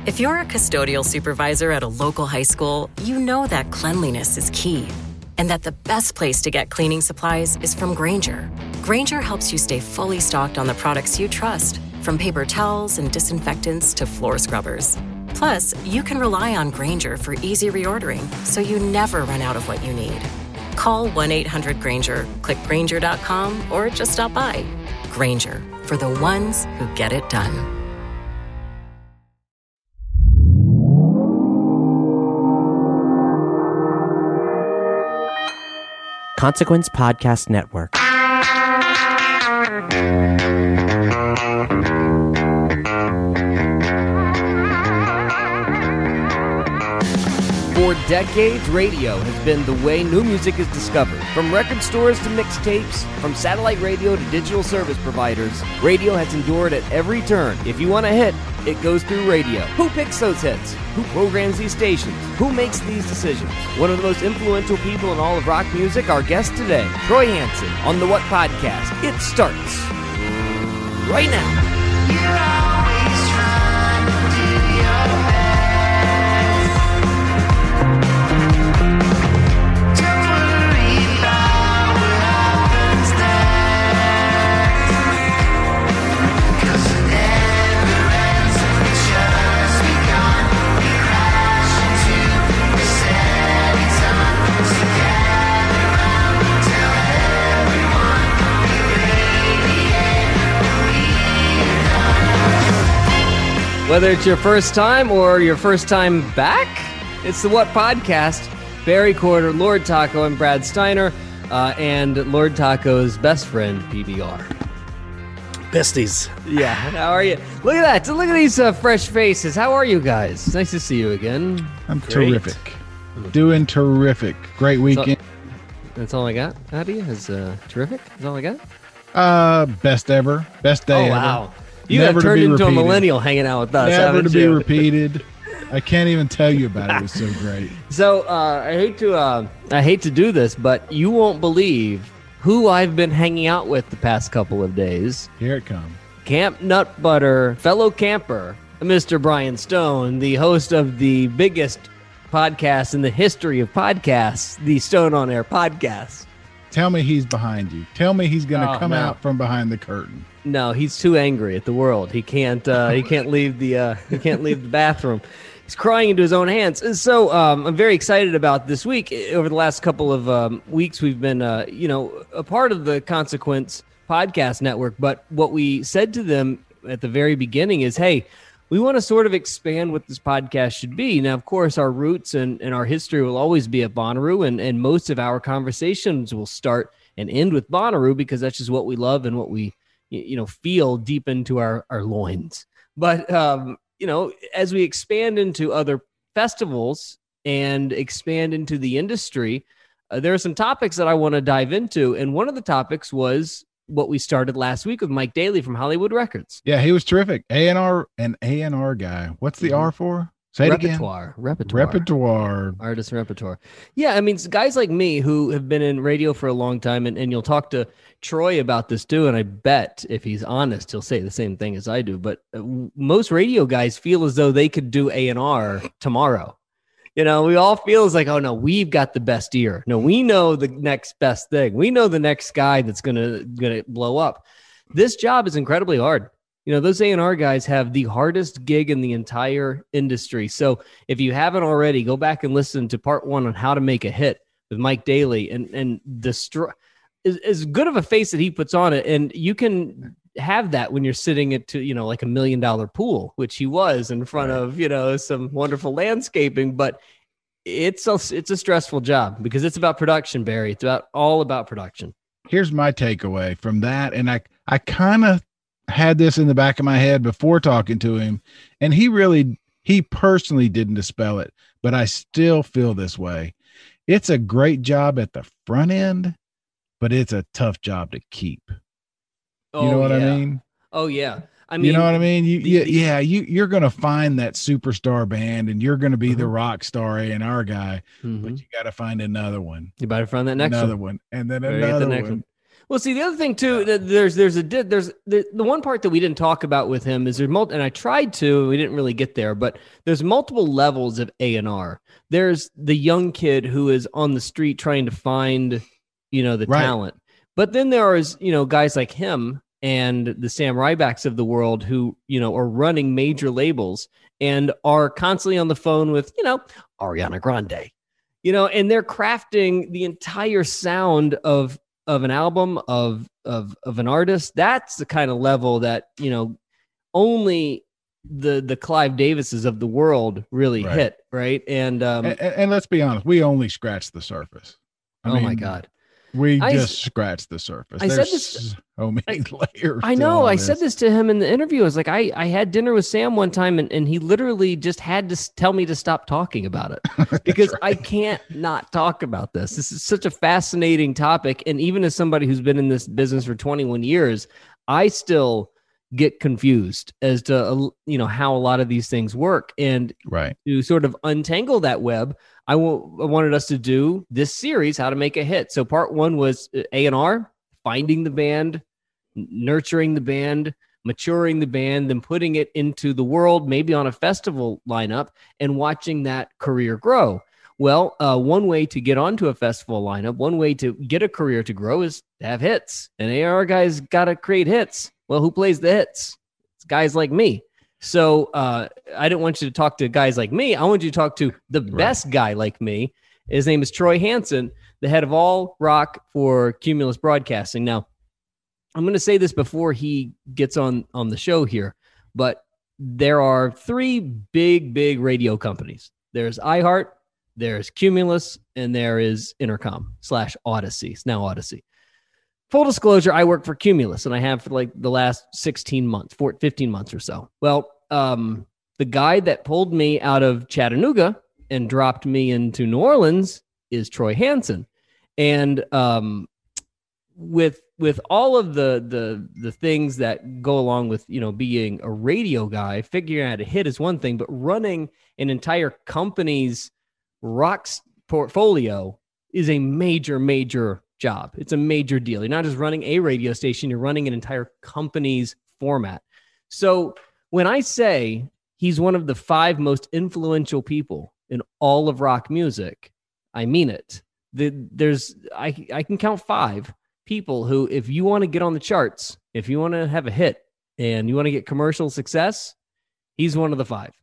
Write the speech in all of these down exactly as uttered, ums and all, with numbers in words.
If you're a custodial supervisor at a local high school, you know that cleanliness is key and that the best place to get cleaning supplies is from Grainger. Grainger helps you stay fully stocked on the products you trust, from paper towels and disinfectants to floor scrubbers. Plus, you can rely on Grainger for easy reordering, so you never run out of what you need. Call one eight hundred Grainger, click Grainger dot com, or just stop by. Grainger, for the ones who get it done. Consequence Podcast Network. For decades, radio has been the way new music is discovered. From record stores to mixtapes, from satellite radio to digital service providers, radio has endured at every turn. If you want a hit, it goes through radio. Who picks those hits? Who programs these stations? Who makes these decisions? One of the most influential people in all of rock music, our guest today, Troy Hansen, on the What Podcast. It starts right now. You're always trying to do your best. Don't worry about what happens next, 'cause it never ends, it's just begun. We crash into the setting sun, together around, tell everyone we radiate, we're done. Whether it's your first time or your first time back, it's the What Podcast. Barry Corder, Lord Taco, and Brad Steiner, uh, and Lord Taco's best friend, P B R. Besties. Yeah, how are you? Look at that. Look at these uh, fresh faces. How are you guys? It's nice to see you again. I'm Great. terrific. Doing terrific. Great weekend. That's all I got out of you? Is uh, terrific? That's all I got? Uh, best ever. Best day Oh, ever. wow. You Never have to turned be into repeated. a millennial hanging out with us, Never haven't to be you? repeated. I can't even tell you about it. It was so great. So uh, I hate to uh, I hate to do this, but you won't believe who I've been hanging out with the past couple of days. Here it comes. Camp Nut Butter fellow camper, Mister Brian Stone, the host of the biggest podcast in the history of podcasts, the Stone on Air podcast. Tell me he's behind you. Tell me he's going to Oh, come no. out from behind the curtain. No, he's too angry at the world. He can't. Uh, he can't leave the. Uh, he can't leave the bathroom. He's crying into his own hands. And so um, I'm very excited about this week. Over the last couple of um, weeks, we've been, uh, you know, a part of the Consequence Podcast Network. But what we said to them at the very beginning is, hey, we want to sort of expand what this podcast should be. Now, of course, our roots and, and our history will always be at Bonnaroo, and, and most of our conversations will start and end with Bonnaroo because that's just what we love and what we, you know, feel deep into our, our loins. But, um, you know, as we expand into other festivals and expand into the industry, uh, there are some topics that I want to dive into. And one of the topics was what we started last week with Mike Daly from Hollywood Records. Yeah, he was terrific. A and R, an A and R guy. What's the R for? Say it Repertoire. again. Repertoire. Repertoire. Artist repertoire. Yeah, I mean, it's guys like me who have been in radio for a long time, and, and you'll talk to Troy about this too, and I bet if he's honest, he'll say the same thing as I do. But uh, most radio guys feel as though they could do A and R tomorrow. You know, we all feel as like, oh, no, we've got the best ear. No, we know the next best thing. We know the next guy that's going to gonna blow up. This job is incredibly hard. You know, those A and R guys have the hardest gig in the entire industry. So if you haven't already, go back and listen to part one on how to make a hit with Mike Daly, and and the str- is as good of a face that he puts on it. And you can have that when you're sitting at, to, you know, like a million dollar pool, which he was in front Right. of, you know, some wonderful landscaping. But it's a, it's a stressful job because it's about production, Barry. It's about all about production. Here's my takeaway from that. And I, I kind of had this in the back of my head before talking to him, and he really, he personally didn't dispel it, but I still feel this way. It's a great job at the front end, but it's a tough job to keep. You know what yeah. I mean? Oh yeah. I mean, you know what I mean? You, the- you the- yeah, you, you're going to find that superstar band, and you're going to be the Mhm. rock star A and R guy, Mhm. but you got to find another one, You better find that next another one. one, and then Better get the another next one. one. Well, see, the other thing too, that there's there's a di- there's the, the one part that we didn't talk about with him is there's multi, and I tried to, we didn't really get there, but there's multiple levels of A and R. There's the young kid who is on the street trying to find, you know, the Right. talent, but then there is, you know, guys like him and the Sam Rybacks of the world who, you know, are running major labels and are constantly on the phone with, you know, Ariana Grande, you know, and they're crafting the entire sound of of an album of of of an artist. That's the kind of level that, you know, only the the Clive Davises of the world really Right. hit, right? And um And, and, and let's be honest, we only scratched the surface. I oh my mean, god. we I- just scratched the surface. I said There's this- so many layers. I to know. all I this. said this to him in the interview. I was like, I, I had dinner with Sam one time and, and he literally just had to s- tell me to stop talking about it because I can't not talk about this. This is such a fascinating topic. And even as somebody who's been in this business for twenty-one years, I still get confused as to, uh, you know, how a lot of these things work. And Right. to sort of untangle that web, I, w- I wanted us to do this series, How to Make a Hit. So part one was A and R, finding the band, n- nurturing the band, maturing the band, then putting it into the world, maybe on a festival lineup, and watching that career grow. Well, uh, one way to get onto a festival lineup, one way to get a career to grow is to have hits. And A R guys got to create hits. Well, who plays the hits? It's guys like me. So uh, I didn't want you to talk to guys like me. I want you to talk to the best guy like me. His name is Troy Hansen, the head of all rock for Cumulus Broadcasting. Now, I'm going to say this before he gets on, on the show here, but there are three big, big radio companies. There's iHeart, there's Cumulus, and there is Intercom slash Odyssey. It's now Odyssey. Full disclosure, I work for Cumulus, and I have for like the last sixteen months, fourteen, fifteen months or so. Well, um, the guy that pulled me out of Chattanooga and dropped me into New Orleans is Troy Hansen. And um, with with all of the the the things that go along with, you know, being a radio guy, figuring out how to hit is one thing, but running an entire company's rock portfolio is a major, major job. It's a major deal. You're not just running a radio station, you're running an entire company's format. So when I say he's one of the five most influential people in all of rock music, I mean it. The, there's I I can count five people who, if you want to get on the charts, if you want to have a hit and you want to get commercial success, he's one of the five.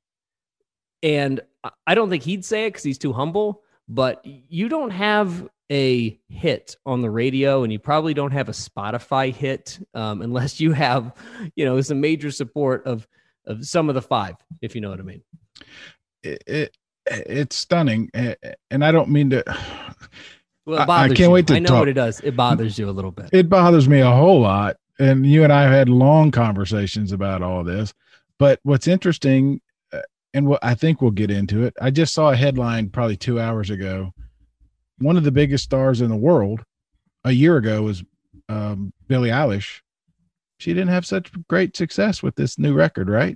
And I don't think he'd say it because he's too humble, but you don't have a hit on the radio and you probably don't have a Spotify hit um, unless you have, you know, some major support of, of some of the five, if you know what I mean. It, it it's stunning. And I don't mean to, Well, it I- I bothers can't you. wait to I know talk. what it does. It bothers you a little bit. it bothers me a whole lot. And you and I have had long conversations about all this. But what's interesting, uh, and what I think we'll get into it, I just saw a headline probably two hours ago. One of the biggest stars in the world a year ago was um, Billie Eilish. She didn't have such great success with this new record, right?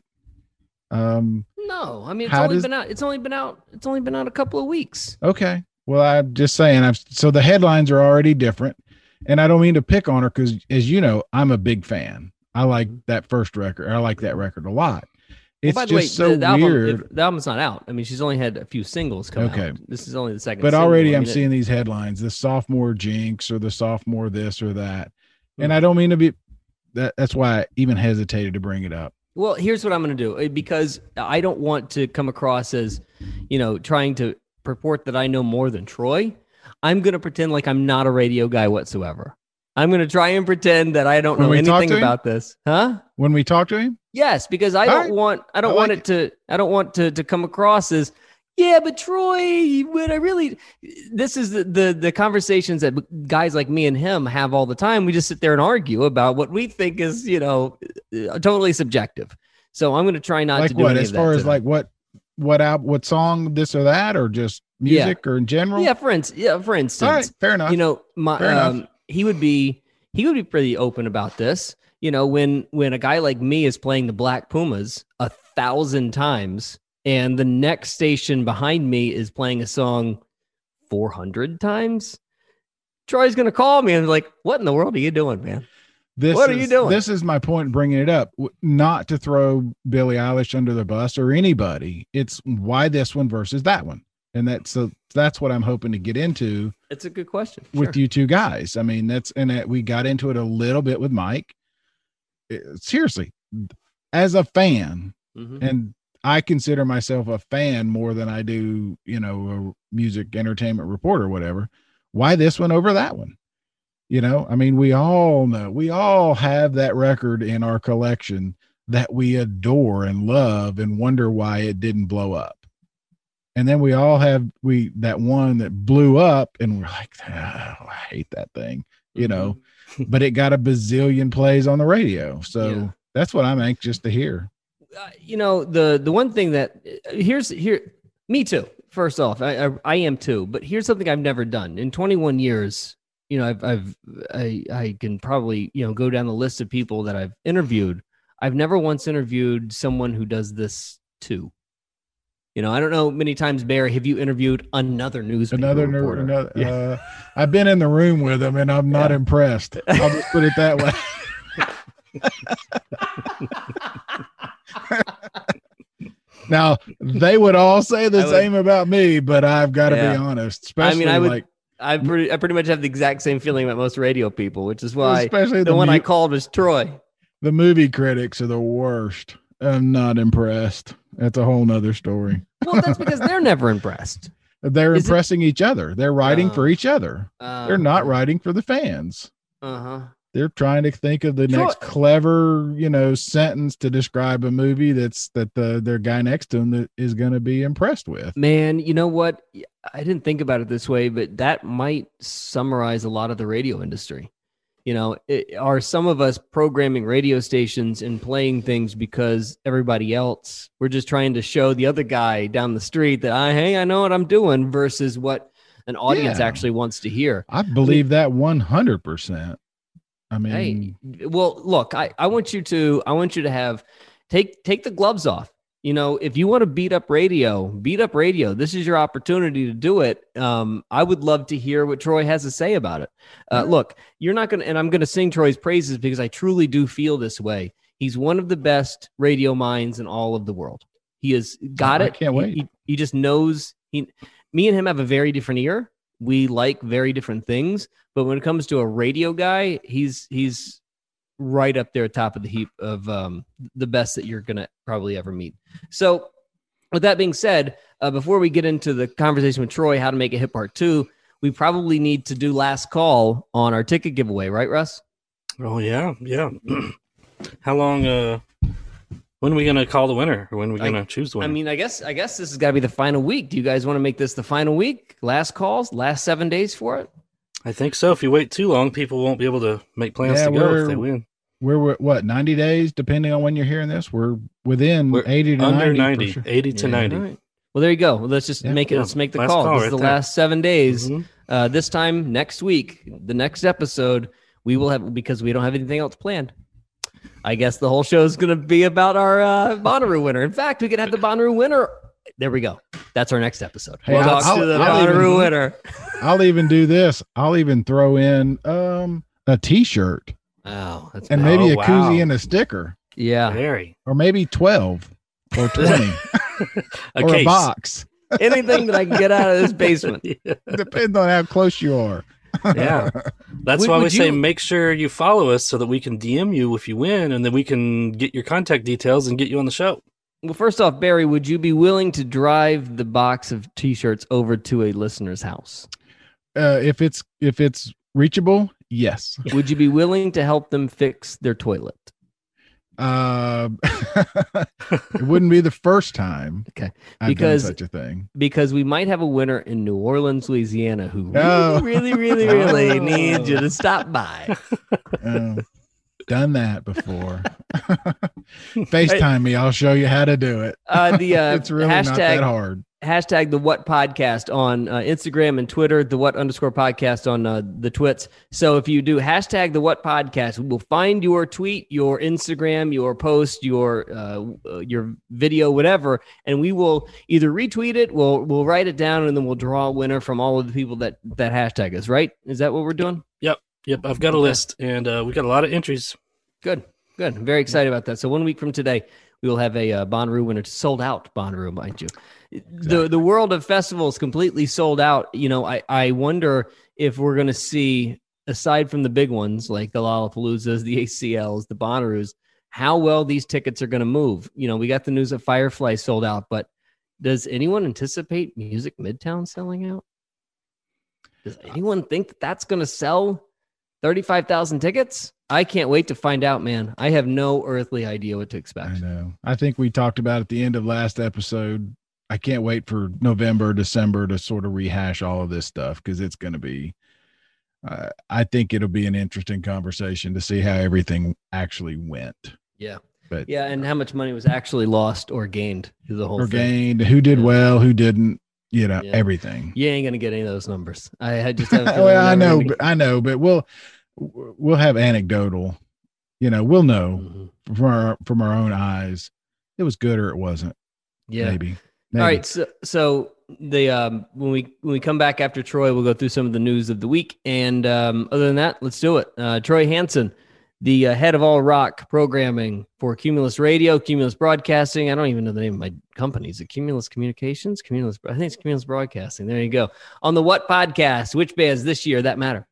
Um, No, I mean, it's How only does- been out. It's only been out. It's only been out a couple of weeks. okay. Well, I'm just saying, I've, so the headlines are already different. And I don't mean to pick on her because, as you know, I'm a big fan. I like that first record. I like that record a lot. It's Well, by just the way, so the, the album, weird. if- the album's not out. I mean, she's only had a few singles come Okay. out. This is only the second. But single. already I I'm mean, it- seeing these headlines, the sophomore jinx or the sophomore this or that. And Hmm. I don't mean to be that. That's why I even hesitated to bring it up. Well, here's what I'm going to do, uh, because I don't want to come across as, you know, trying to purport that I know more than Troy. I'm going to pretend like I'm not a radio guy whatsoever. I'm going to try and pretend that I don't When know we talk anything to him? about this. Huh? When we talk to him, Yes, because I All don't right. want I don't I want like it to I don't want to to come across as, yeah, but Troy, when I really, this is the, the the conversations that guys like me and him have all the time. We just sit there and argue about what we think is, you know, totally subjective. So I'm going to try not like to do what, any as of that far as today. like what, what album, what song, this or that, or just Yeah. music or in general? yeah, for instance, yeah, for instance, All right. Fair enough. you know, my Fair enough. um, he would be he would be pretty open about this. You know, when when a guy like me is playing the Black Pumas a thousand times, and the next station behind me is playing a song four hundred times, Troy's going to call me and be like, what in the world are you doing, man? This What are is, you doing? This is my point in bringing it up. W- Not to throw Billie Eilish under the bus or anybody. It's why this one versus that one. And that's so that's what I'm hoping to get into It's a good question. with Sure. you two guys. I mean, that's and that we got into it a little bit with Mike. It- seriously, as a fan, Mhm. and I consider myself a fan more than I do, you know, a music entertainment reporter or whatever. Why this one over that one? You know, I mean, we all know, we all have that record in our collection that we adore and love and wonder why it didn't blow up. And then we all have we that one that blew up and we're like, oh, I hate that thing, you know, but it got a bazillion plays on the radio. So Yeah. that's what I'm anxious to hear. Uh, you know, the the one thing that here's here me too. First off, I, I I am too. But here's something I've never done in twenty-one years. You know, I've I've I I can probably you know go down the list of people that I've interviewed. I've never once interviewed someone who does this too. You know, I don't know many times, Barry, have you interviewed another newspaper Another, ner- reporter? another Yeah. uh, I've been in the room with them and I'm not Yeah. impressed. I'll just put it that way. Now they would all say the I would- same about me, but I've got to Yeah. be honest. Especially I mean, I would. like, I pretty I pretty much have the exact same feeling about most radio people, which is why especially the, the, one mu- I called was Troy. the movie critics are the worst. I'm not impressed. That's a whole nother story. Well, that's because they're never impressed. They're Is it- impressing each other. They're writing Uh, for each other. Uh, They're not writing for the fans. Uh huh. They're trying to think of the Troy- next clever, you know, sentence to describe a movie that's that the their guy next to him that is going to be impressed with. Man, you know what? I didn't think about it this way, but that might summarize a lot of the radio industry. You know, it, are some of us programming radio stations and playing things because everybody else, we're just trying to show the other guy down the street that I, hey, I know what I'm doing versus what an audience Yeah. actually wants to hear. I believe that one hundred percent. I mean, Hey, well, look, I, I want you to, I want you to have, take, take the gloves off. You know, if you want to beat up radio, beat up radio. This is your opportunity to do it. Um, I would love to hear what Troy has to say about it. Uh, look, you're not going to, and I'm going to sing Troy's praises because I truly do feel this way. He's one of the best radio minds in all of the world. He has got I it. can't He- wait. He, he just knows he, me and him have a very different ear. We like very different things, but when it comes to a radio guy, he's, he's, right up there, top of the heap of um, the best that you're going to probably ever meet. So with that being said, uh, before we get into the conversation with Troy, how to make a hit part two, we probably need to do last call on our ticket giveaway, right, Russ? Oh yeah, yeah. How long? Uh, when are we gonna call the winner, or when are we gonna I- choose the I winner? mean, I guess, I guess this has got to be the final week. Do you guys want to make this the final week? Last calls, last seven days for it? I think so. If you wait too long, people won't be able to make plans Yeah, to go we're- if they win. we're, we're what ninety days, depending on when you're hearing this. We're within We're eighty to Under ninety. ninety, for sure. eighty to Yeah. ninety. All right. Well, there you go. Well, let's just Yeah. make it. Yeah. Let's make the Last call. call This right is the there. last seven days. Mhm. Uh, this time next week, the next episode, we will have, because we don't have anything else planned. I guess the whole show is going to be about our uh, Bonnaroo winner. In fact, we could have the Bonnaroo winner. There we go. That's our next episode. Hey, we'll I'll- talk to I'll- the I'll Bonnaroo even- winner. I'll even do this. I'll even throw in um a T-shirt Oh, that's and bad. maybe Oh, a koozie wow. and a sticker, Yeah. Very. or maybe twelve or twenty, A or case. a box. Anything that I can get out of this basement. yeah. Depends on how close you are. Yeah. That's Would- why we would say you- make sure you follow us so that we can D M you if you win, and then we can get your contact details and get you on the show. Well, first off, Barry, would you be willing to drive the box of T-shirts over to a listener's house? Uh, if it's if it's reachable, yes. Would you be willing to help them fix their toilet? Uh, it wouldn't be the first time. Okay. I've Because- done such a thing. Because we might have a winner in New Orleans, Louisiana, who really, Oh. really, really, really Oh. needs you to stop by. Um, done that before. FaceTime me. I'll show you how to do it. Uh, the uh, It's really not that hashtag hard. hashtag the What Podcast on uh, Instagram and Twitter, the What underscore podcast on uh, the twits. So if you do hashtag the What Podcast, we will find your tweet, your Instagram, your post, your uh, your video, whatever, and we will either retweet it, we'll we'll write it down, and then we'll draw a winner from all of the people that that hashtag us. Right? Is that what we're doing? Yep, yep. I've got a list, and uh, we got a lot of entries. Good, good. I'm very excited about that. So one week from today, we will have a uh, Bonnaroo winner. Sold out Bonnaroo, mind you. Exactly. The the world of festivals completely sold out. You know, I, I wonder if we're going to see, aside from the big ones like the Lollapaloozas, the A C Ls, the Bonnaroos, how well these tickets are going to move. You know, we got the news that Firefly sold out, but does anyone anticipate Music Midtown selling out? Does anyone think that that's going to sell thirty-five thousand tickets? I can't wait to find out, man. I have no earthly idea what to expect. I know. I think we talked about at the end of last episode. I can't wait for November, December to sort of rehash all of this stuff because it's going to be, uh, I think it'll be an interesting conversation to see how everything actually went. Yeah. But yeah, and how much money was actually lost or gained through the whole or thing. gained, who did yeah. well, who didn't, you know, yeah. everything. You ain't going to get any of those numbers. I, I just have well, I know, but I know, but we'll, we'll have anecdotal, you know, we'll know mm-hmm. from our, from our own eyes. It was good or it wasn't. Yeah. Maybe. Maybe. All right, so so the um, when we when we come back after Troy, we'll go through some of the news of the week, and um, other than that, let's do it. Uh, Troy Hansen, the uh, head of all rock programming for Cumulus Radio, Cumulus Broadcasting. I don't even know the name of my company. Is it Cumulus Communications? Cumulus, I think it's Cumulus Broadcasting. There you go. On the What Podcast? Which bands this year that matter?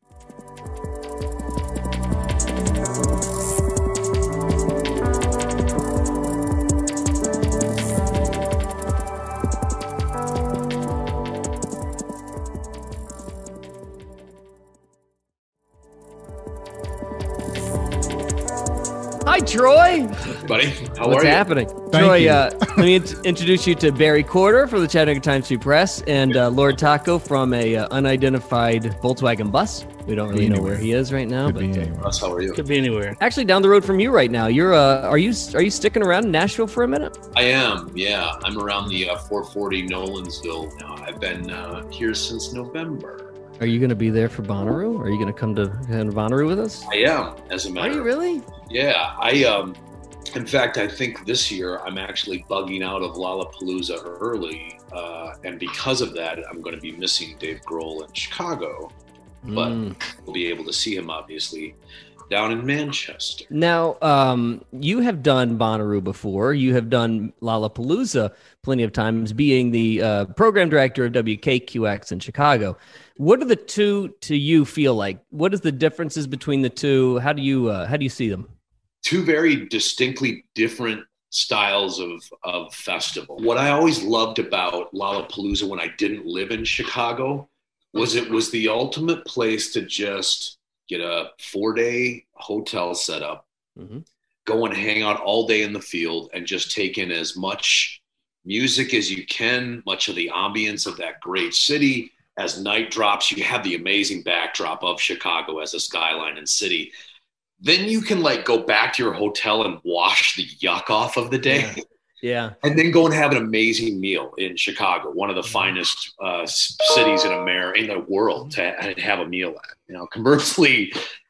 Hi, Troy. Buddy, how What's are you? happening? Thank Troy, you. Uh, let me int- introduce you to Barry Corder for the Chattanooga Times Free Press and uh, Lord Taco from a uh, unidentified Volkswagen bus. We don't really know where he is right now, Could but be uh, anywhere. Russ, how are you? Could be anywhere. actually down the road from you right now. You're uh, are you are you sticking around in Nashville for a minute? I am, yeah. I'm around the uh, four forty Nolansville now. I've been uh, here since November. Are you going to be there for Bonnaroo? Are you going to come to, come to Bonnaroo with us? I am, as a matter. Are you really? Yeah, I um. In fact, I think this year I'm actually bugging out of Lollapalooza early, uh, and because of that, I'm going to be missing Dave Grohl in Chicago. But Mm. we'll be able to see him, obviously, down in Manchester. Now, um, you have done Bonnaroo before. You have done Lollapalooza plenty of times, being the uh, program director of W K Q X in Chicago. What do the two to you feel like? What is the differences between the two? How do you uh, how do you see them? Two very distinctly different styles of, of festival. What I always loved about Lollapalooza when I didn't live in Chicago was it was the ultimate place to just get a four-day hotel set up, Mm-hmm. go and hang out all day in the field and just take in as much music as you can, much of the ambience of that great city. As night drops, you have the amazing backdrop of Chicago as a skyline and city. Then you can like go back to your hotel and wash the yuck off of the day. Yeah. And then go and have an amazing meal in Chicago, one of the finest uh, cities in America, in the world, to ha- have a meal at. You know, conversely,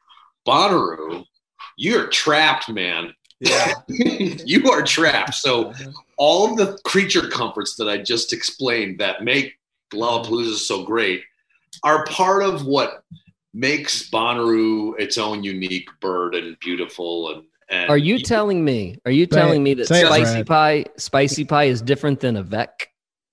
Bonnaroo, you're trapped, man. Yeah. You are trapped. So all of the creature comforts that I just explained that make Lollapalooza so great are part of what makes Bonnaroo its own unique bird and beautiful. And, and Are you telling me? Are you Say telling it. me that Say it, spicy Brad. pie, spicy pie is different than a Vec?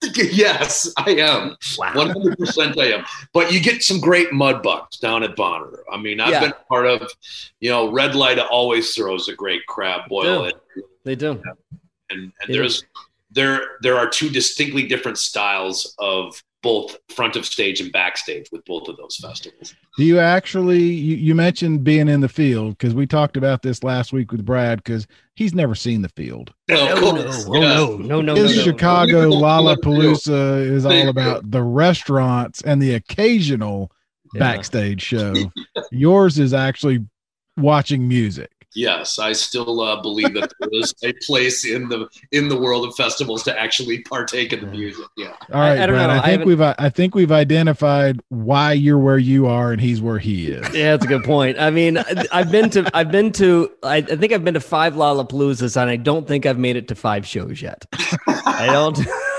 Yes, I am. Wow. one hundred percent I am. But you get some great mud bugs down at Bonnaroo. I mean, I've Yeah. been part of, you know, Red Light always throws a great crab boil. They do. They do. And, and They there's there there are two distinctly different styles of both front of stage and backstage with both of those festivals. Do you actually, you, you mentioned being in the field because we talked about this last week with Brad because he's never seen the field. Oh, No, no, cool. oh, Yeah. no, no, no, His no, no. Chicago no. Lollapalooza is There all you about the restaurants and the occasional Yeah. backstage show. Yours is actually watching music. Yes, I still uh, believe that there is a place in the in the world of festivals to actually partake in the music. Yeah. All right, I, I don't Brad. know. I I think we've I think we've identified why you're where you are and he's where he is. Yeah, that's a good point. I mean, I- I've been to, I've been to, I, I think I've been to five Lollapaloozas, and I don't think I've made it to five shows yet. I don't.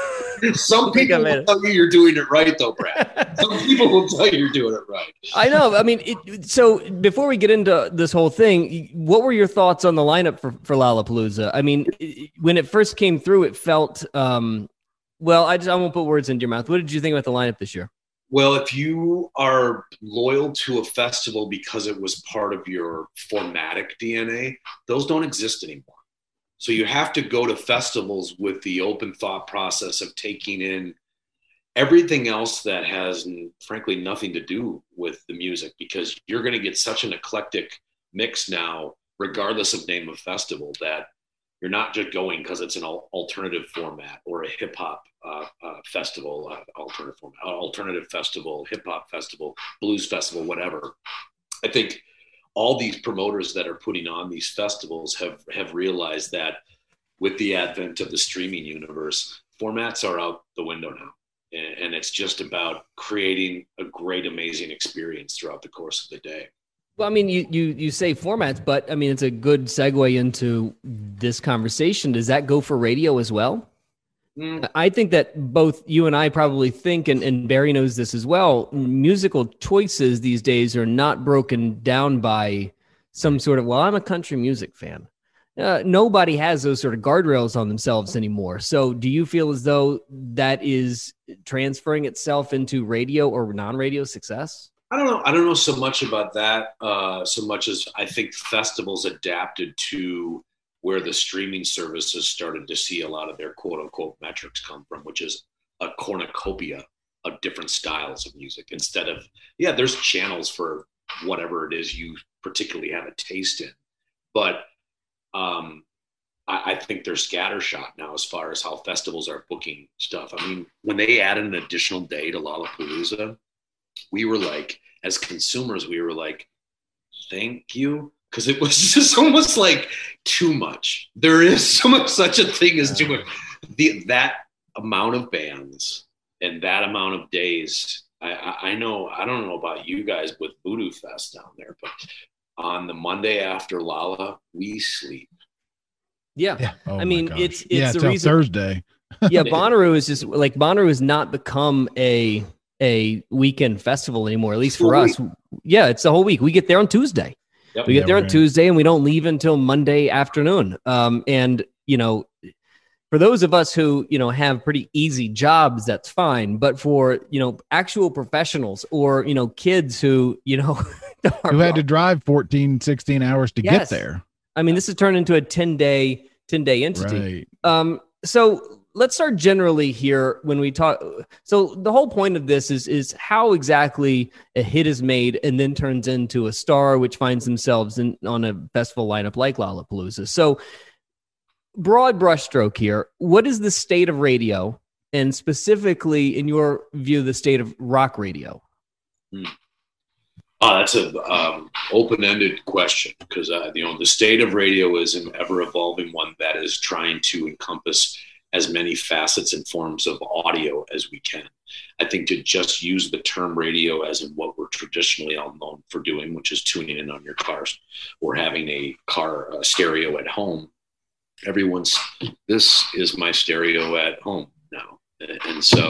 Some think I people made will it. tell you you're doing it right, though, Brad. Some people will tell you you're doing it right. I know. I mean, it, so before we get into this whole thing, what were your thoughts on the lineup for, for Lollapalooza? I mean, it, when it first came through, it felt, um, well, I just, I won't put words into your mouth. What did you think about the lineup this year? Well, if you are loyal to a festival because it was part of your formatic D N A, those don't exist anymore. So you have to go to festivals with the open thought process of taking in everything else that has, frankly, nothing to do with the music, because you're going to get such an eclectic mix now, regardless of name of festival, that you're not just going because it's an alternative format or a hip hop uh, uh, festival, uh, alternative format, uh, alternative festival, hip hop festival, blues festival, whatever. I think all these promoters that are putting on these festivals have, have realized that with the advent of the streaming universe, formats are out the window now. And, and it's just about creating a great, amazing experience throughout the course of the day. Well, I mean, you, you, you say formats, but I mean, it's a good segue into this conversation. Does that go for radio as well? Mm. I think that both you and I probably think, and, and Barry knows this as well, musical choices these days are not broken down by some sort of, well, I'm a country music fan. Uh, nobody has those sort of guardrails on themselves anymore. So do you feel as though that is transferring itself into radio or non-radio success? I don't know. I don't know so much about that, uh, so much as I think festivals adapted to where the streaming services started to see a lot of their quote unquote metrics come from, which is a cornucopia of different styles of music instead of, yeah, there's channels for whatever it is you particularly have a taste in. But um, I, I think they're scattershot now as far as how festivals are booking stuff. I mean, when they added an additional day to Lollapalooza, we were like, as consumers, we were like, thank you. Because it was just almost like too much. There is so much such a thing as too much. The, that amount of bands and that amount of days. I, I, I know, I don't know about you guys with Voodoo Fest down there, but on the Monday after Lala, we sleep. Yeah. yeah. Oh I mean, gosh. it's, it's yeah, the till reason. Thursday. Yeah. Bonnaroo is just like, Bonnaroo has not become a, a weekend festival anymore, at least for us. Yeah. It's the whole week. We get there on Tuesday. Yep. We get Yeah, there on right. Tuesday and we don't leave until Monday afternoon. Um, and, you know, for those of us who, you know, have pretty easy jobs, that's fine. But for, you know, actual professionals or, you know, kids who, you know, Who had to drive fourteen, sixteen hours to Yes. get there. I mean, this has turned into a ten day, ten day entity. Right. Um, so let's start generally here when we talk. So the whole point of this is, is how exactly a hit is made and then turns into a star, which finds themselves in on a festival lineup like Lollapalooza. So broad brushstroke here. What is the state of radio, and specifically in your view, the state of rock radio? Hmm. Oh, that's a um, open-ended question because uh, you know the state of radio is an ever-evolving one that is trying to encompass as many facets and forms of audio as we can. I think to just use the term radio as in what we're traditionally all known for doing, which is tuning in on your cars or having a car uh, stereo at home. Everyone's, this is my stereo at home now. And so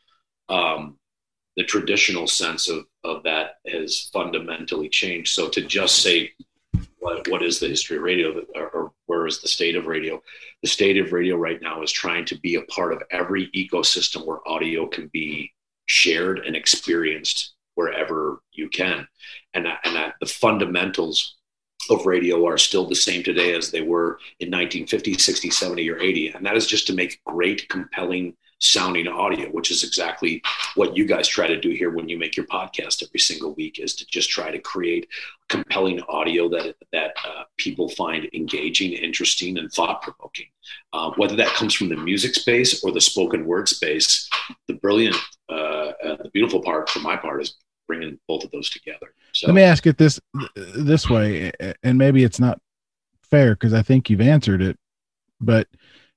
um, the traditional sense of, of that has fundamentally changed. So to just say, what, what is the history of radio or, or where is the state of radio? The state of radio right now is trying to be a part of every ecosystem where audio can be shared and experienced wherever you can. And, and that the fundamentals of radio are still the same today as they were in nineteen fifty, sixty, seventy, or eighty. And that is just to make great, compelling sounding audio, which is exactly what you guys try to do here when you make your podcast every single week, is to just try to create compelling audio that that uh, people find engaging, interesting, and thought-provoking. Uh, whether that comes from the music space or the spoken word space, the brilliant, uh, uh, the beautiful part for my part is bringing both of those together. So Let me ask it this this way, and maybe it's not fair because I think you've answered it. But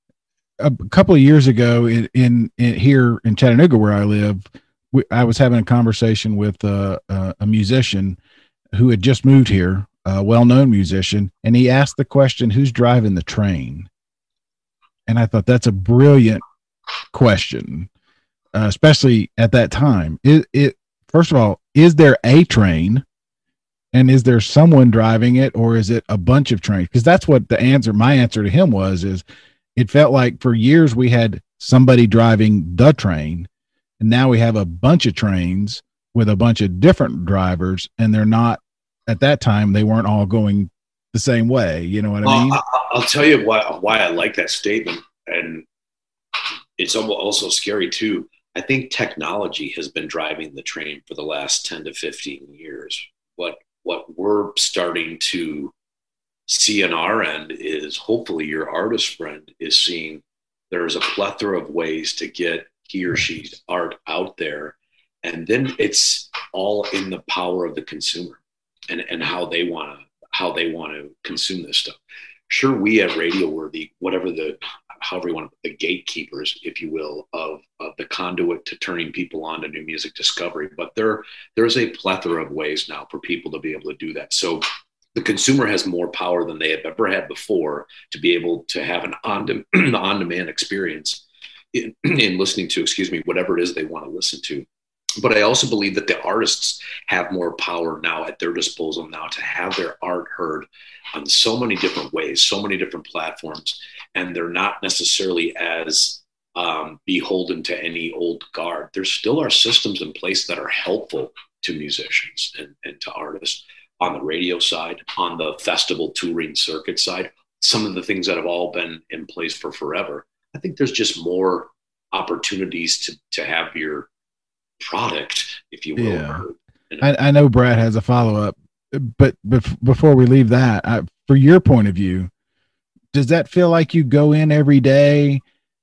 a couple of years ago in, in, in here in Chattanooga, where I live, we, I was having a conversation with uh, uh, a musician who had just moved here, a well-known musician, and he asked the question, who's driving the train? And I thought that's a brilliant question, uh, especially at that time. It, it, first of all, is there a train? And is there someone driving it, or is it a bunch of trains? Because that's what the answer, my answer to him was, is it felt like for years we had somebody driving the train, and now we have a bunch of trains with a bunch of different drivers, and they're not, at that time, they weren't all going the same way. You know what I mean? Uh, I'll tell you why, why I like that statement. And it's also scary too. I think technology has been driving the train for the last ten to fifteen years. What, what we're starting to see on our end is hopefully your artist friend is seeing there's a plethora of ways to get he or she's art out there. And then it's all in the power of the consumer and, and how they want to, how they want to consume this stuff. Sure, we at Radio Worthy, whatever the, however you want to, the gatekeepers, if you will, of, of the conduit to turning people on to new music discovery. But there, there's a plethora of ways now for people to be able to do that. So the consumer has more power than they have ever had before to be able to have an on, on-demand experience in, in listening to, excuse me, whatever it is they want to listen to. But I also believe that the artists have more power now at their disposal now to have their art heard on so many different ways, so many different platforms, and they're not necessarily as um, beholden to any old guard. There still are systems in place that are helpful to musicians and, and to artists on the radio side, on the festival touring circuit side, some of the things that have all been in place for forever. I think there's just more opportunities to, to have your product, if you will. Yeah. I, I know Brad has a follow-up, but bef- before we leave that, I, for your point of view, does that feel like you go in every day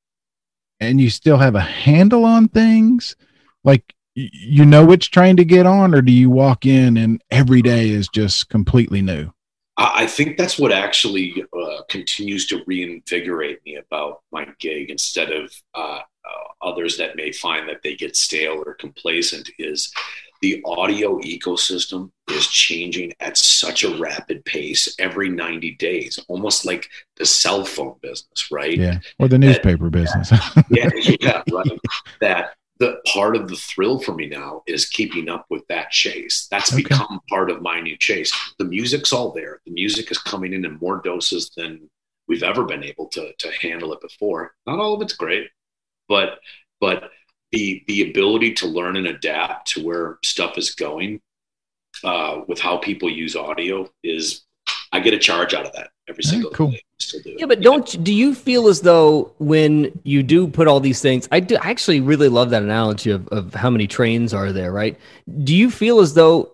and you still have a handle on things? Like, y- you know which train to get on, or do you walk in and every day is just completely new? I think that's what actually uh, continues to reinvigorate me about my gig instead of uh, uh, others that may find that they get stale or complacent, is the audio ecosystem is changing at such a rapid pace every ninety days, almost like the cell phone business, right? Yeah, or the newspaper that, business. yeah, yeah, right. That the part of the thrill for me now is keeping up with that chase. That's okay. Become part of my new chase. The music's all there. The music is coming in in more doses than we've ever been able to, to handle it before. Not all of it's great, but, but the, the ability to learn and adapt to where stuff is going uh, with how people use audio is, I get a charge out of that every single cool. day. Still do it. Yeah, but don't yeah. do you feel as though when you do put all these things, I do I actually really love that analogy of, of how many trains are there, right? Do you feel as though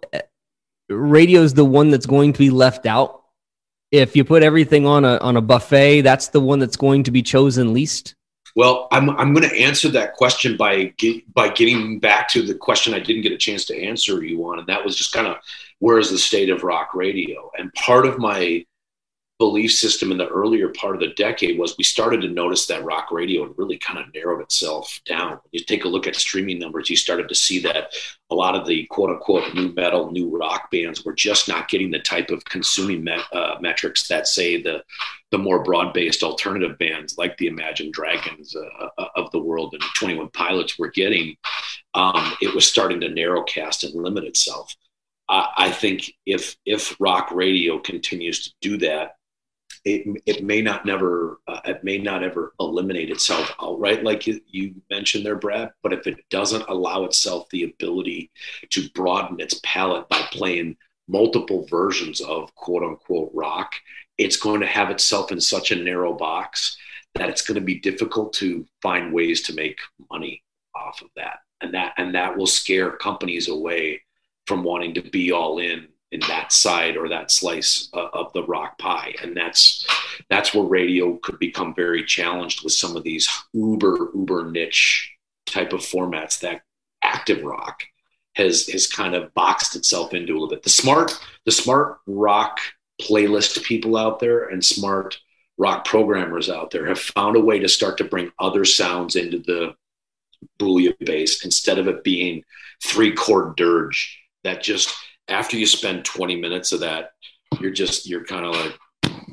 radio is the one that's going to be left out? If you put everything on a on a buffet, that's the one that's going to be chosen least? Well, I'm I'm going to answer that question by get, by getting back to the question I didn't get a chance to answer you on, and that was just kind of where is the state of rock radio? And part of my belief system in the earlier part of the decade was we started to notice that rock radio had really kind of narrowed itself down. When you take a look at streaming numbers, you started to see that a lot of the quote unquote new metal, new rock bands were just not getting the type of consuming met, uh, metrics that say the, the more broad-based alternative bands like the Imagine Dragons uh, of the world and twenty-one Pilots were getting. Um, it was starting to narrowcast and limit itself. Uh, I think if, if rock radio continues to do that, It, it may not never uh, it may not ever eliminate itself outright, like you, you mentioned there, Brad. But if it doesn't allow itself the ability to broaden its palette by playing multiple versions of quote unquote rock, it's going to have itself in such a narrow box that it's going to be difficult to find ways to make money off of that, and that and that will scare companies away from wanting to be all in. in that side or that slice uh, of the rock pie. And that's, that's where radio could become very challenged with some of these uber, uber niche type of formats that active rock has, has kind of boxed itself into a little bit. The smart, the smart rock playlist people out there and smart rock programmers out there have found a way to start to bring other sounds into the bouillabaisse instead of it being three chord dirge that just after you spend twenty minutes of that, you're just, you're kind of like,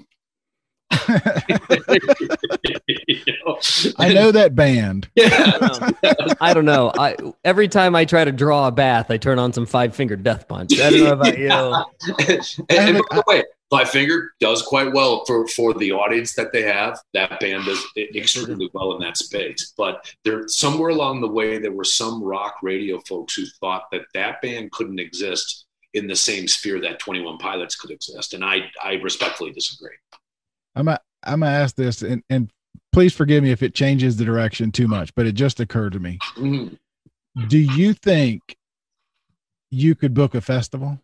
you know? I know that band. Yeah. I don't know. I every time I try to draw a bath, I turn on some Five Finger Death Punch. I don't know about you. and, and by the way, Five Finger does quite well for, for the audience that they have. That band does extremely well in that space. But there, somewhere along the way, there were some rock radio folks who thought that that band couldn't exist in the same sphere that twenty-one Pilots could exist, and I I respectfully disagree. I'm a, I'm gonna ask this, and, and please forgive me if it changes the direction too much, but it just occurred to me. Mm-hmm. Do you think you could book a festival?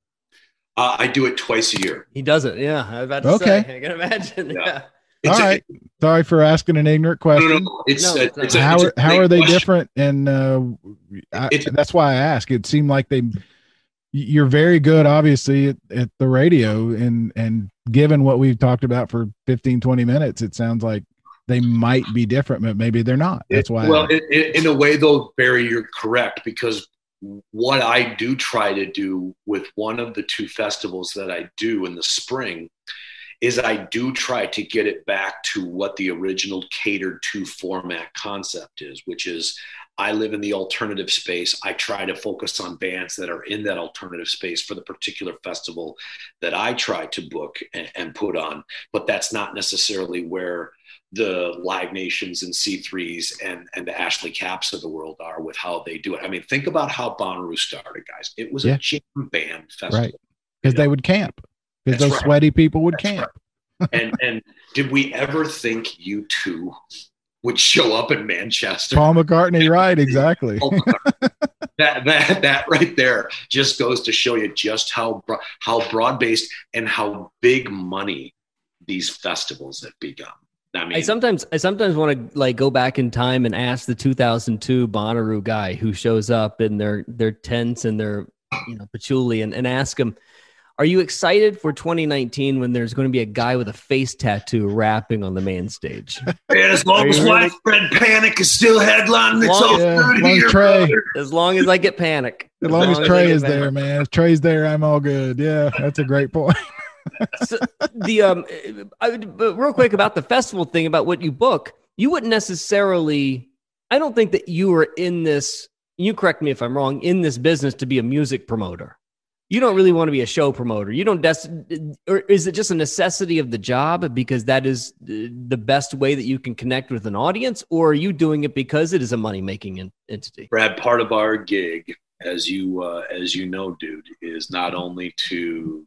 Uh, I do it twice a year. He does it. Yeah, I was about to okay. say. I can imagine. Yeah. yeah. All a, right. Sorry for asking an ignorant question. No, no, no. It's, no, a, it's, it's a, how it's are, how are they question. different? And uh, I, a, that's why I ask. It seemed like they. You're very good, obviously, at, at the radio, and and given what we've talked about for fifteen, twenty minutes, it sounds like they might be different, but maybe they're not. That's why. Well, it, it, in a way, though, Barry, you're correct, because what I do try to do with one of the two festivals that I do in the spring is I do try to get it back to what the original catered to format concept is, which is I live in the alternative space. I try to focus on bands that are in that alternative space for the particular festival that I try to book and, and put on. But that's not necessarily where the Live Nations and C threes and, and the Ashley Caps of the world are with how they do it. I mean, think about how Bonnaroo started, guys. It was yeah. a jam band festival. Right. Because they would camp. Because those right. sweaty people would that's camp. Right. and and did we ever think U two would show up in Manchester? Paul McCartney, right, exactly. that that that right there just goes to show you just how how broad-based and how big money these festivals have become. I mean, I sometimes I sometimes want to like go back in time and ask the two thousand two Bonnaroo guy who shows up in their their tents and their you know patchouli and, and ask him, are you excited for twenty nineteen when there's going to be a guy with a face tattoo rapping on the main stage? And as long as Widespread Panic is still headlining, it's all yeah, good as long here, as Trey, brother. As long as I get Panic. As, as long, long as Trey is there, panic. man. If Trey's there, I'm all good. Yeah, that's a great point. So the um, I, but real quick about the festival thing, about what you book, you wouldn't necessarily. I don't think that you were in this. You correct me if I'm wrong. In this business to be a music promoter, you don't really want to be a show promoter. You don't. Des- or is it just a necessity of the job because that is the best way that you can connect with an audience, or are you doing it because it is a money making in- entity? Brad, part of our gig, as you uh, as you know, dude, is not only to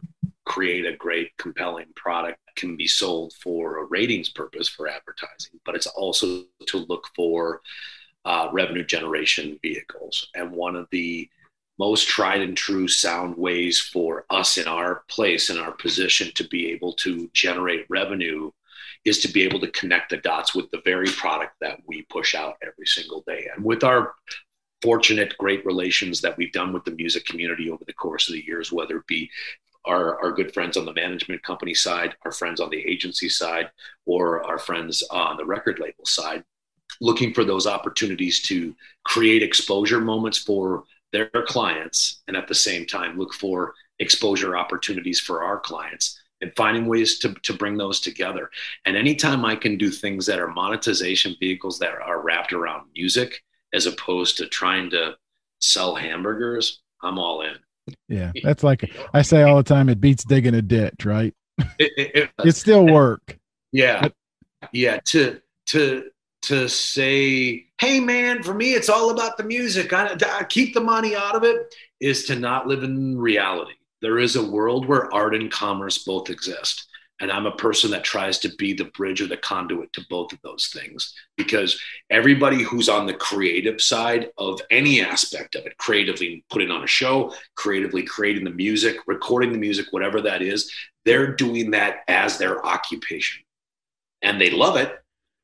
create a great, compelling product that can be sold for a ratings purpose for advertising, but it's also to look for uh, revenue generation vehicles. And one of the most tried and true sound ways for us in our place, in our position to be able to generate revenue is to be able to connect the dots with the very product that we push out every single day. And with our fortunate, great relations that we've done with the music community over the course of the years, whether it be Our, our good friends on the management company side, our friends on the agency side, or our friends on the record label side, looking for those opportunities to create exposure moments for their clients, and at the same time look for exposure opportunities for our clients, and finding ways to, to bring those together. And anytime I can do things that are monetization vehicles that are wrapped around music, as opposed to trying to sell hamburgers, I'm all in. Yeah, that's like I say all the time. It beats digging a ditch, right? It, it, it, it still work. Yeah, yeah. To to to say, hey man, for me, it's all about the music. I, I keep the money out of it. Is to not live in reality. There is a world where art and commerce both exist. And I'm a person that tries to be the bridge or the conduit to both of those things, because everybody who's on the creative side of any aspect of it, creatively putting on a show, creatively creating the music, recording the music, whatever that is, they're doing that as their occupation. And they love it.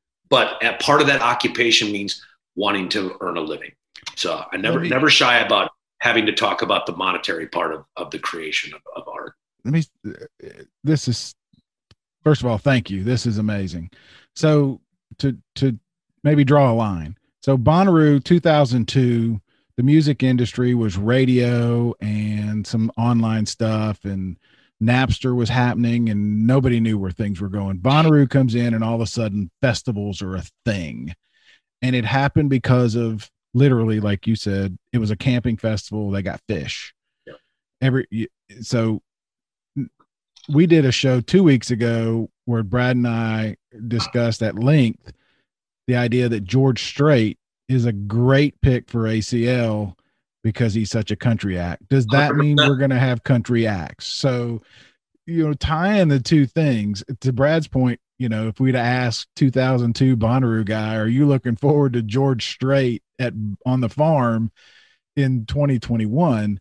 But at part of that occupation means wanting to earn a living. So I never, me, never shy about having to talk about the monetary part of, of the creation of, of art. let me, this is, first of all, thank you. This is amazing. So to, to maybe draw a line. So Bonnaroo two thousand two, the music industry was radio and some online stuff, and Napster was happening and nobody knew where things were going. Bonnaroo comes in and all of a sudden festivals are a thing. And it happened because of, literally, like you said, it was a camping festival. They got fish. Yeah. Every, so we did a show two weeks ago where Brad and I discussed at length the idea that George Strait is a great pick for A C L because he's such a country act. Does that mean we're going to have country acts? So, you know, tying the two things, to Brad's point, you know, if we'd asked two thousand two Bonnaroo guy, are you looking forward to George Strait at on the farm in twenty twenty-one?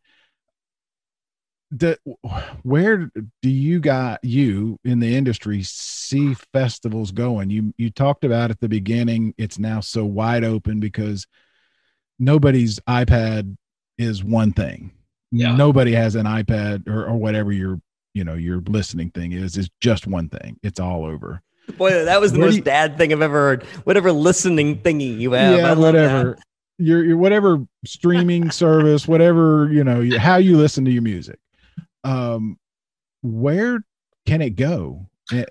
The, where do you got you in the industry see festivals going? You you talked about at the beginning, it's now so wide open because nobody's iPad is one thing. Yeah. Nobody has an iPad or, or whatever your you know your listening thing is is just one thing. It's all over. Boy, that was the Where most you, dad thing I've ever heard. Whatever listening thingy you have, yeah, whatever that. your your whatever streaming service, whatever you know how you listen to your music. Um, where can it go?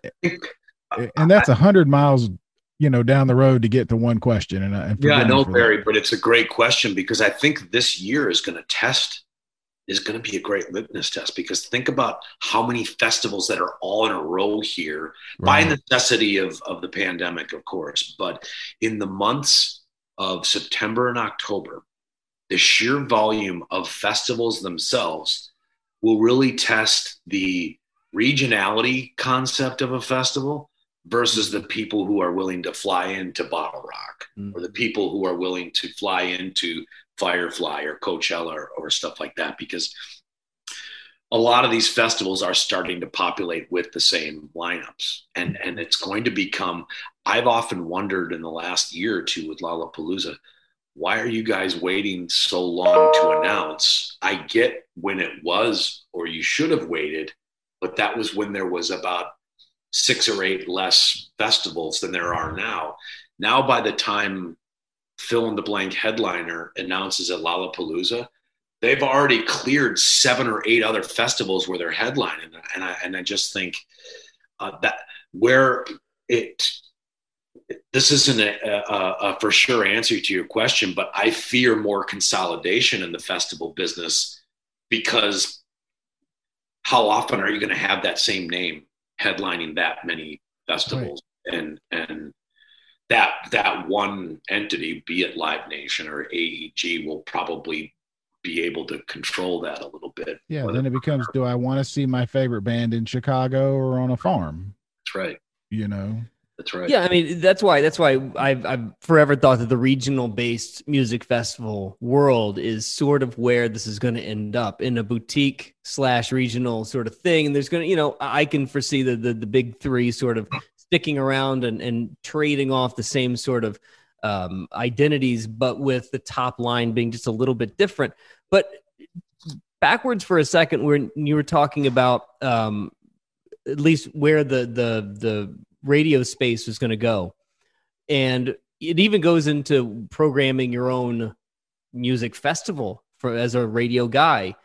And that's a hundred miles, you know, down the road to get to one question. And, and yeah, I know, Barry, but it's a great question because I think this year is going to test, is going to be a great litmus test because think about how many festivals that are all in a row here right. by necessity of, of the pandemic, of course, but in the months of September and October, the sheer volume of festivals themselves will really test the regionality concept of a festival versus the people who are willing to fly into Bottle Rock mm. or the people who are willing to fly into Firefly or Coachella or, or stuff like that, because a lot of these festivals are starting to populate with the same lineups. And, and it's going to become, I've often wondered in the last year or two with Lollapalooza, why are you guys waiting so long to announce? I get when it was, or you should have waited, but that was when there was about six or eight less festivals than there are now. Now, by the time fill in the blank headliner announces at Lollapalooza, they've already cleared seven or eight other festivals where they're headlining. And I, and I just think uh, that where it, this isn't a, a, a for sure answer to your question, but I fear more consolidation in the festival business because how often are you going to have that same name headlining that many festivals? Right. And, and that, that one entity, be it Live Nation or A E G, will probably be able to control that a little bit. Yeah. Then it becomes, do I want to see my favorite band in Chicago or on a farm? That's right. You know? That's right. Yeah, I mean that's why that's why I've I've forever thought that the regional based music festival world is sort of where this is going to end up, in a boutique slash regional sort of thing. And there's going to, you know, I can foresee the the, the big three sort of sticking around and, and trading off the same sort of um, identities, but with the top line being just a little bit different. But backwards for a second, when you were talking about um, at least where the the the radio space is going to go. And it even goes into programming your own music festival for as a radio guy.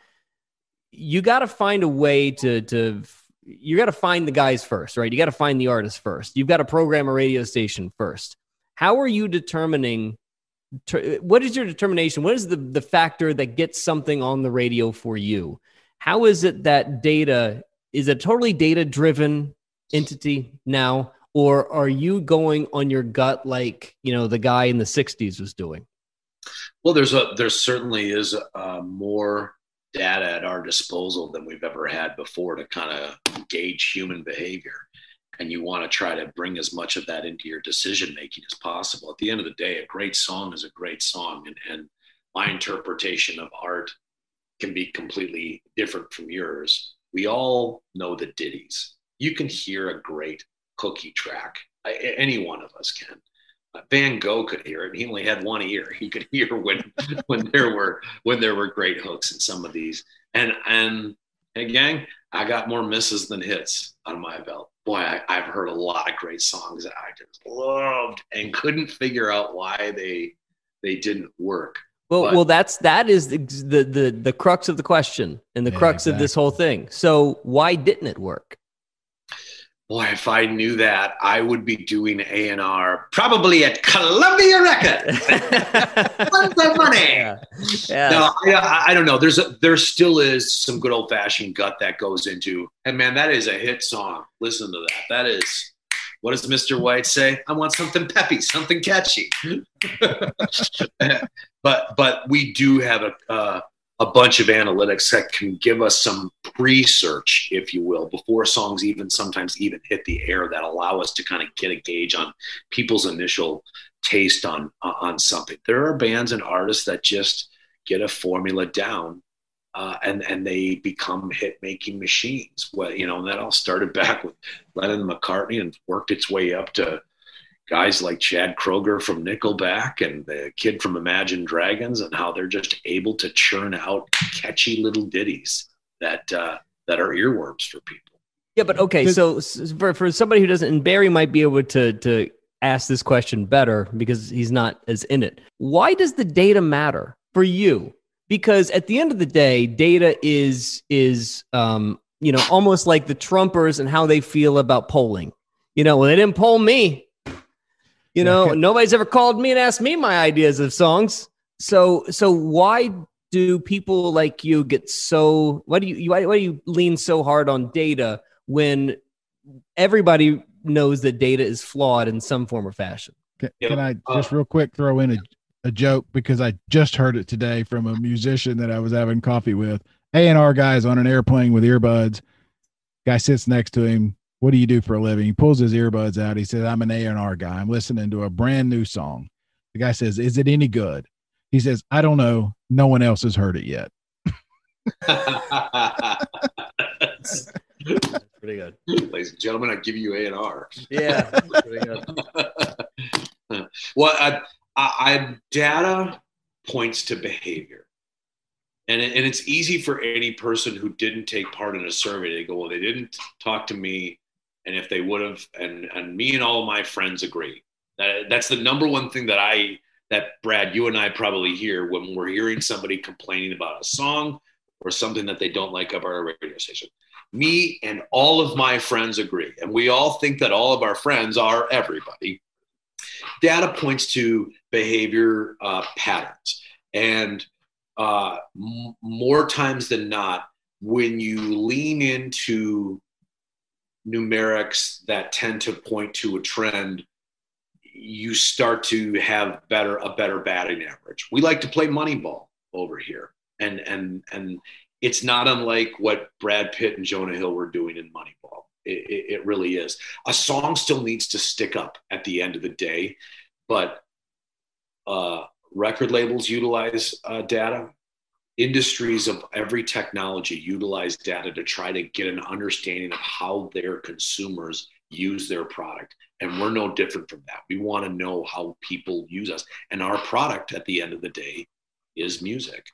You got to find a way to, to, you got to find the guys first, right? You got to find the artists first. You've got to program a radio station first. How are you determining, what is your determination? What is the, the factor that gets something on the radio for you? How is it that data, is it totally data driven entity now, or are you going on your gut like, you know, the guy in the sixties was doing? Well, there's a there certainly is uh, more data at our disposal than we've ever had before to kind of gauge human behavior, and you want to try to bring as much of that into your decision making as possible. At the end of the day, a great song is a great song, and, and my interpretation of art can be completely different from yours. We all know the ditties. You can hear a great cookie track. I, any one of us can. Uh, Van Gogh could hear it, and he only had one ear. He could hear when when there were when there were great hooks in some of these. And and Hey, gang, I got more misses than hits on my belt. Boy, I, I've heard a lot of great songs that I just loved and couldn't figure out why they they didn't work. Well, But- well, that's that is the, the the the crux of the question and the Yeah, crux of this exactly. whole thing. So why didn't it work? Boy, if I knew that, I would be doing A and R probably at Columbia Records. What's the money? Yeah. Yeah. No, I, I don't know. There's a, there still is some good old fashioned gut that goes into. And man, that is a hit song. Listen to that. That is. What does Mister White say? I want something peppy, something catchy. but but we do have a uh, a bunch of analytics that can give us some pre-search, if you will, before songs even sometimes even hit the air, that allow us to kind of get a gauge on people's initial taste on on something. There are bands and artists that just get a formula down. Uh, and and they become hit making machines. Well, you know, and that all started back with Lennon and McCartney and worked its way up to guys like Chad Kroeger from Nickelback and the kid from Imagine Dragons, and how they're just able to churn out catchy little ditties that uh, that are earworms for people. Yeah, but okay. So s- for for somebody who doesn't, and Barry might be able to to ask this question better because he's not as in it. Why does the data matter for you? Because at the end of the day, data is is um, you know, almost like the Trumpers and how they feel about polling. You know, well, they didn't poll me. You know, Yeah. nobody's ever called me and asked me my ideas of songs. So so why do people like you get so? Why do you why, why do you lean so hard on data when everybody knows that data is flawed in some form or fashion? Can, Yeah. can I Uh, just real quick throw in a, a joke, because I just heard it today from a musician that I was having coffee with. A and R guy's on an airplane with earbuds. Guy sits next to him. What do you do for a living? He pulls his earbuds out. He says, I'm an A and R guy. I'm listening to a brand new song. The guy says, is it any good? He says, I don't know. No one else has heard it yet. That's pretty good. Ladies and gentlemen, I give you A and R. Yeah, that's pretty good. Well, I, I, I data points to behavior, and it, and it's easy for any person who didn't take part in a survey to go, well, they didn't talk to me, and if they would have, and and me and all of my friends agree. That that's the number one thing that I that Brad, you and I probably hear when we're hearing somebody complaining about a song or something that they don't like about our radio station. Me and all of my friends agree, and we all think that all of our friends are everybody. Data points to behavior uh, patterns, and uh, m- more times than not, when you lean into numerics that tend to point to a trend, you start to have better a better batting average. We like to play Moneyball over here, and and and it's not unlike what Brad Pitt and Jonah Hill were doing in Moneyball. It, it, it really is. A song still needs to stick up at the end of the day, but uh, record labels utilize uh, data. Industries of every technology utilize data to try to get an understanding of how their consumers use their product. And we're no different from that. We want to know how people use us. And our product at the end of the day is music.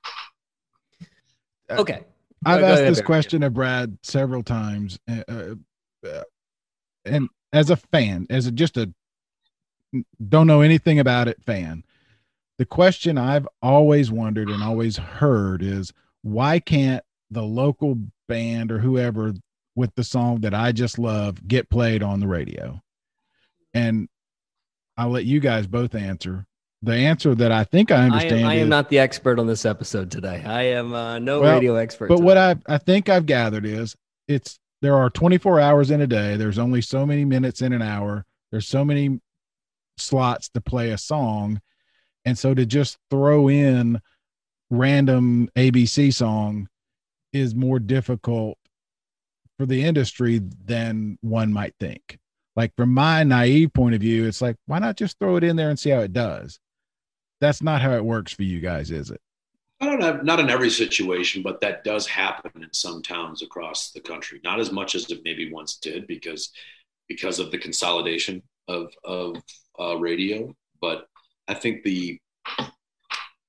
Okay. I've Go asked ahead, this Barry. question of Brad several times, uh, uh, and as a fan, as a, just a don't know anything about it fan, the question I've always wondered and always heard is, why can't the local band or whoever with the song that I just love get played on the radio? And I'll let you guys both answer. The answer that I think I I understand am, I am is, not the expert on this episode today. I am uh, no Well, radio expert. but today. what I I think I've gathered is, it's there are twenty-four hours in a day. There's only so many minutes in an hour. There's so many slots to play a song. And so to just throw in random A B C song is more difficult for the industry than one might think. Like, from my naive point of view, it's like, why not just throw it in there and see how it does? That's not how it works for you guys, is it? I don't know, not in every situation, but that does happen in some towns across the country. Not as much as it maybe once did, because because of the consolidation of of uh, radio. But I think the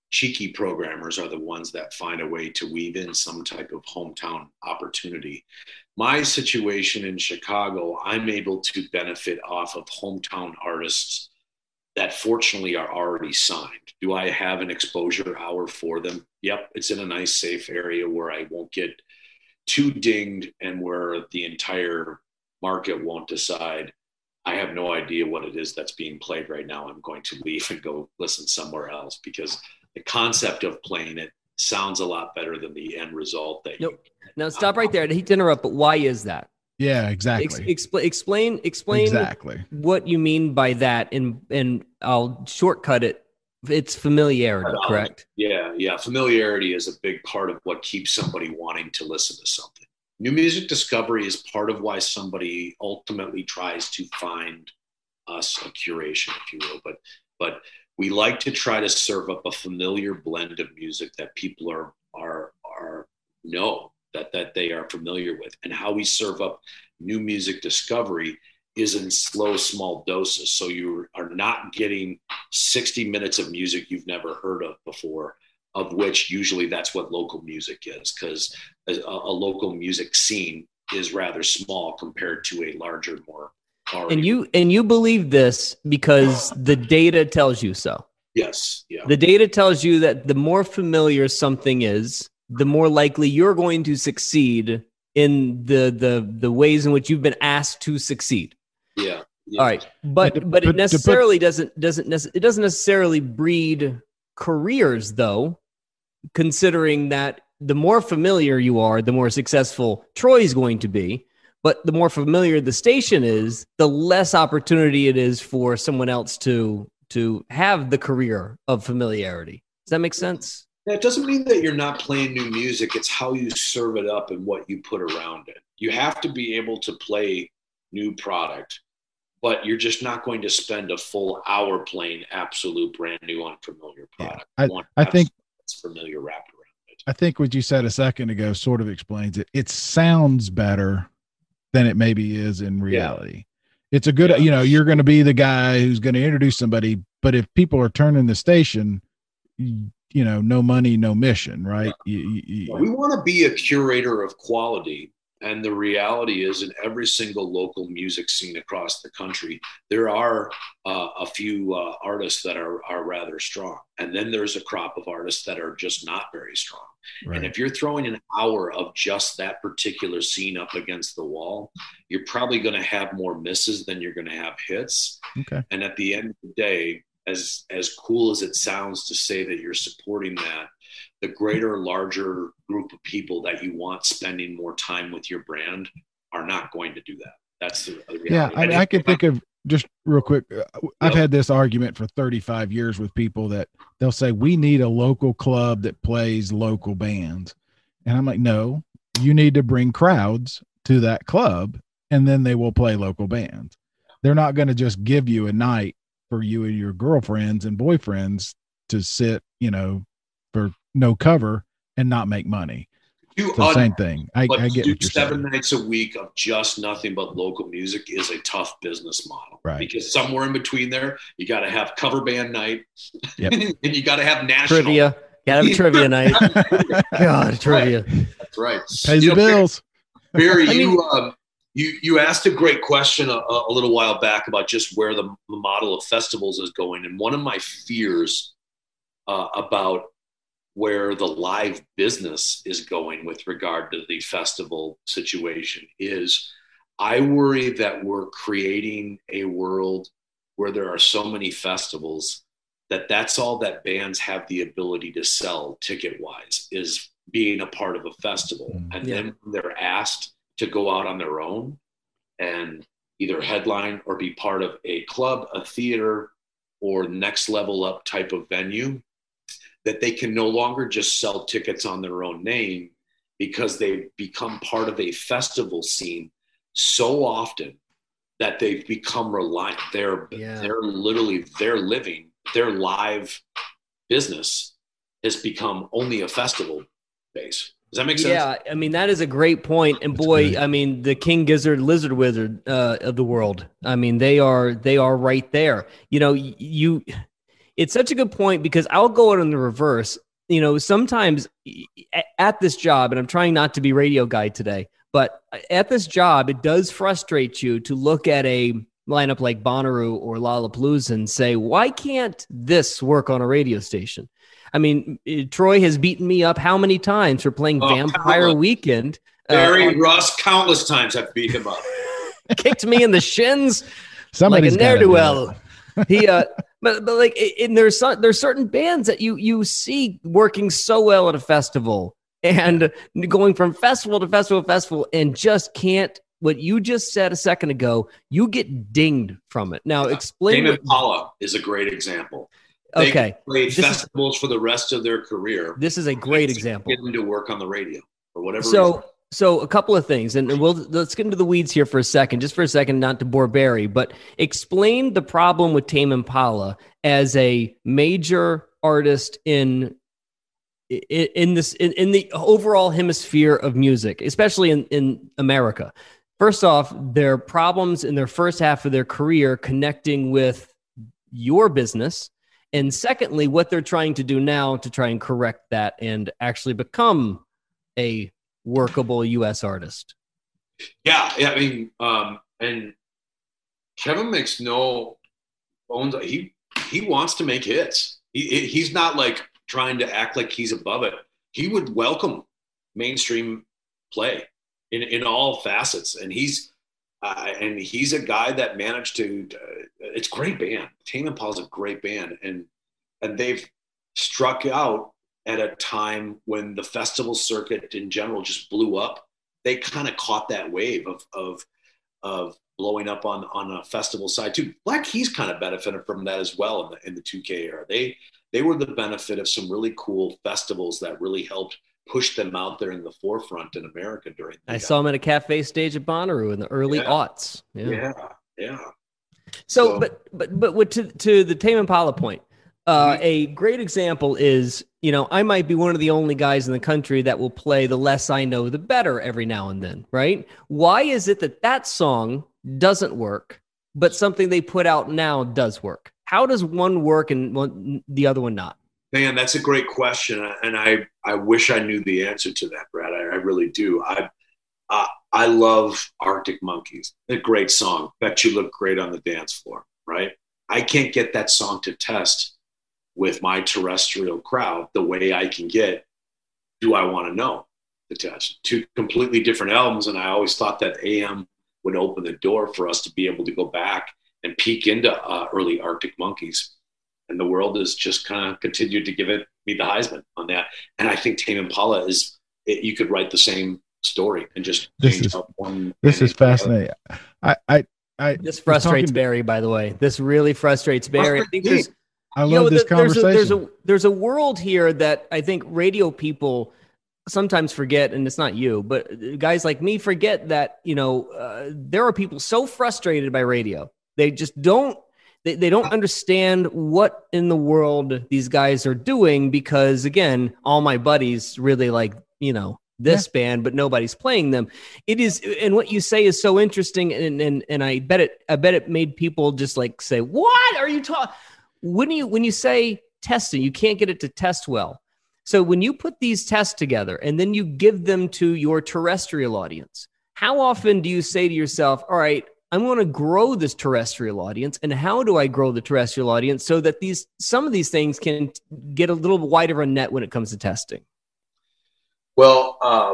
cheeky programmers are the ones that find a way to weave in some type of hometown opportunity. My situation in Chicago, I'm able to benefit off of hometown artists that fortunately are already signed. Do I have an exposure hour for them? Yep. It's in a nice, safe area where I won't get too dinged and where the entire market won't decide, I have no idea what it is that's being played right now. I'm going to leave and go listen somewhere else, because the concept of playing it sounds a lot better than the end result. That nope. you, Now stop right there. I hate to interrupt, but why is that? Yeah, exactly. Ex- expl- explain, explain exactly what you mean by that, and and I'll shortcut it. It's familiarity, correct? Yeah, yeah. Familiarity is a big part of what keeps somebody wanting to listen to something. New music discovery is part of why somebody ultimately tries to find us a curation, if you will. But but we like to try to serve up a familiar blend of music that people are are are know that that they are familiar with. And how we serve up new music discovery is in slow, small doses. So you are not getting sixty minutes of music you've never heard of before, of which usually that's what local music is, because a, a local music scene is rather small compared to a larger, more already. And you and you believe this because the data tells you so. Yes. Yeah. The data tells you that the more familiar something is, the more likely you're going to succeed in the the the ways in which you've been asked to succeed. Yeah. yeah. All right, but to, but it but, necessarily put, doesn't doesn't nece- it doesn't necessarily breed careers, though, considering that the more familiar you are, the more successful Troy's going to be. But the more familiar the station is, the less opportunity it is for someone else to to have the career of familiarity. Does that make sense? It doesn't mean that you're not playing new music. It's how you serve it up and what you put around it. You have to be able to play new product, but you're just not going to spend a full hour playing absolute brand new unfamiliar product. Yeah, I, I think it's familiar wrapped around it. I think what you said a second ago sort of explains it. It sounds better than it maybe is in reality. Yeah. It's a good, yeah. you know, you're going to be the guy who's going to introduce somebody, but if people are turning the station, you, you know, no money, no mission, right? Yeah. You, you, you, we want to be a curator of quality. And the reality is, in every single local music scene across the country, there are uh, a few uh, artists that are, are rather strong. And then there's a crop of artists that are just not very strong. Right. And if you're throwing an hour of just that particular scene up against the wall, you're probably going to have more misses than you're going to have hits. Okay. And at the end of the day, as as cool as it sounds to say that you're supporting that, the greater, larger group of people that you want spending more time with your brand are not going to do that. That's the reality. Yeah, I, mean, I can think of, just real quick, I've had this argument for thirty-five years with people that they'll say, we need a local club that plays local bands. And I'm like, no, you need to bring crowds to that club, and then they will play local bands. They're not going to just give you a night for you and your girlfriends and boyfriends to sit, you know, for no cover and not make money. You the same thing. I, I get do what you're seven saying. nights a week of just nothing but local music is a tough business model, right? Because somewhere in between there, you got to have cover band night, yep. and you got to have national trivia. Got to have a trivia night. God, That's trivia. Right. That's right. Pays the bills. Barry, I mean, you um, you you asked a great question a, a little while back about just where the, the model of festivals is going, and one of my fears uh, about where the live business is going with regard to the festival situation is I worry that we're creating a world where there are so many festivals that that's all that bands have the ability to sell ticket wise is being a part of a festival. Mm, and yeah. then they're asked to go out on their own and either headline or be part of a club, a theater, or next level up type of venue, that they can no longer just sell tickets on their own name because they've become part of a festival scene so often that they've become reliant. They're, yeah. they're literally, their living, their live business has become only a festival base. Does that make sense? Yeah, I mean, that is a great point. And That's boy, good. I mean, the King Gizzard, Lizard Wizard uh, of the world, I mean, they are, they are right there. You know, you, it's such a good point because I'll go it in the reverse. You know, sometimes at this job, and I'm trying not to be radio guy today, but at this job, it does frustrate you to look at a lineup like Bonnaroo or Lollapalooza and say, why can't this work on a radio station? I mean, Troy has beaten me up how many times for playing oh, Vampire countless. Weekend? Barry uh, Russ, countless times I've beat him up. Kicked me in the shins Somebody's like a ne'er-do-well. He, uh, but, but like, and there's there's certain bands that you you see working so well at a festival and going from festival to festival to festival and just can't. What you just said a second ago, you get dinged from it. Now, explain. Tame Impala is a great example. They okay, played this festivals is, for the rest of their career. This is a great example. Get them to work on the radio or whatever. So. reason. So a couple of things, and we'll let's get into the weeds here for a second, just for a second, not to bore Barry, but explain the problem with Tame Impala as a major artist in in this in, in the overall hemisphere of music, especially in, in America. First off, their problems in their first half of their career connecting with your business, and secondly, what they're trying to do now to try and correct that and actually become a workable U S artist. Yeah, yeah. I mean, um, and Kevin makes no bones. He he wants to make hits. He he's not like trying to act like he's above it. He would welcome mainstream play in in all facets, and he's uh, and he's a guy that managed to. Uh, it's a great band. Tame Impala's a great band, and and they've struck out at a time when the festival circuit in general just blew up. They kind of caught that wave of of of blowing up on on a festival side too. Black Keys kind of benefited from that as well in the in the two K era. They they were the benefit of some really cool festivals that really helped push them out there in the forefront in America during. The I saw them at a cafe stage at Bonnaroo in the early yeah. aughts. Yeah, yeah. yeah. So, so, but but but what to to the Tame Impala point. Uh, a great example is, you know, I might be one of the only guys in the country that will play The Less I Know, the Better every now and then, right? Why is it that that song doesn't work, but something they put out now does work? How does one work and one, the other one not? Man, that's a great question. And I, I wish I knew the answer to that, Brad. I, I really do. I, uh, I love Arctic Monkeys. A great song. Bet you look great on the dance floor, right? I can't get that song to test with my terrestrial crowd the way I can get Do I Want to Know the test. Two completely different albums, and I always thought that A M would open the door for us to be able to go back and peek into uh, early Arctic Monkeys. And the world has just kind of continued to give it me the Heisman on that. And I think Tame Impala is, it, you could write the same story and just this change is, up one. This is fascinating. I, I, I, this frustrates talking, Barry, by the way. This really frustrates Barry. I think there's, I love you know, this there's conversation. A, there's, a, there's a world here that I think radio people sometimes forget, and it's not you, but guys like me forget that, you know, uh, there are people so frustrated by radio. They just don't, they, they don't understand what in the world these guys are doing because, again, all my buddies really like, you know, this yeah. band, but nobody's playing them. It is, and what you say is so interesting, and and and I bet it, I bet it made people just like say, "What are you talking?" When you when you say testing, you can't get it to test well. So when you put these tests together and then you give them to your terrestrial audience, how often do you say to yourself, "All right, I'm going to grow this terrestrial audience, and how do I grow the terrestrial audience so that these some of these things can get a little wider a net when it comes to testing?" Well, uh,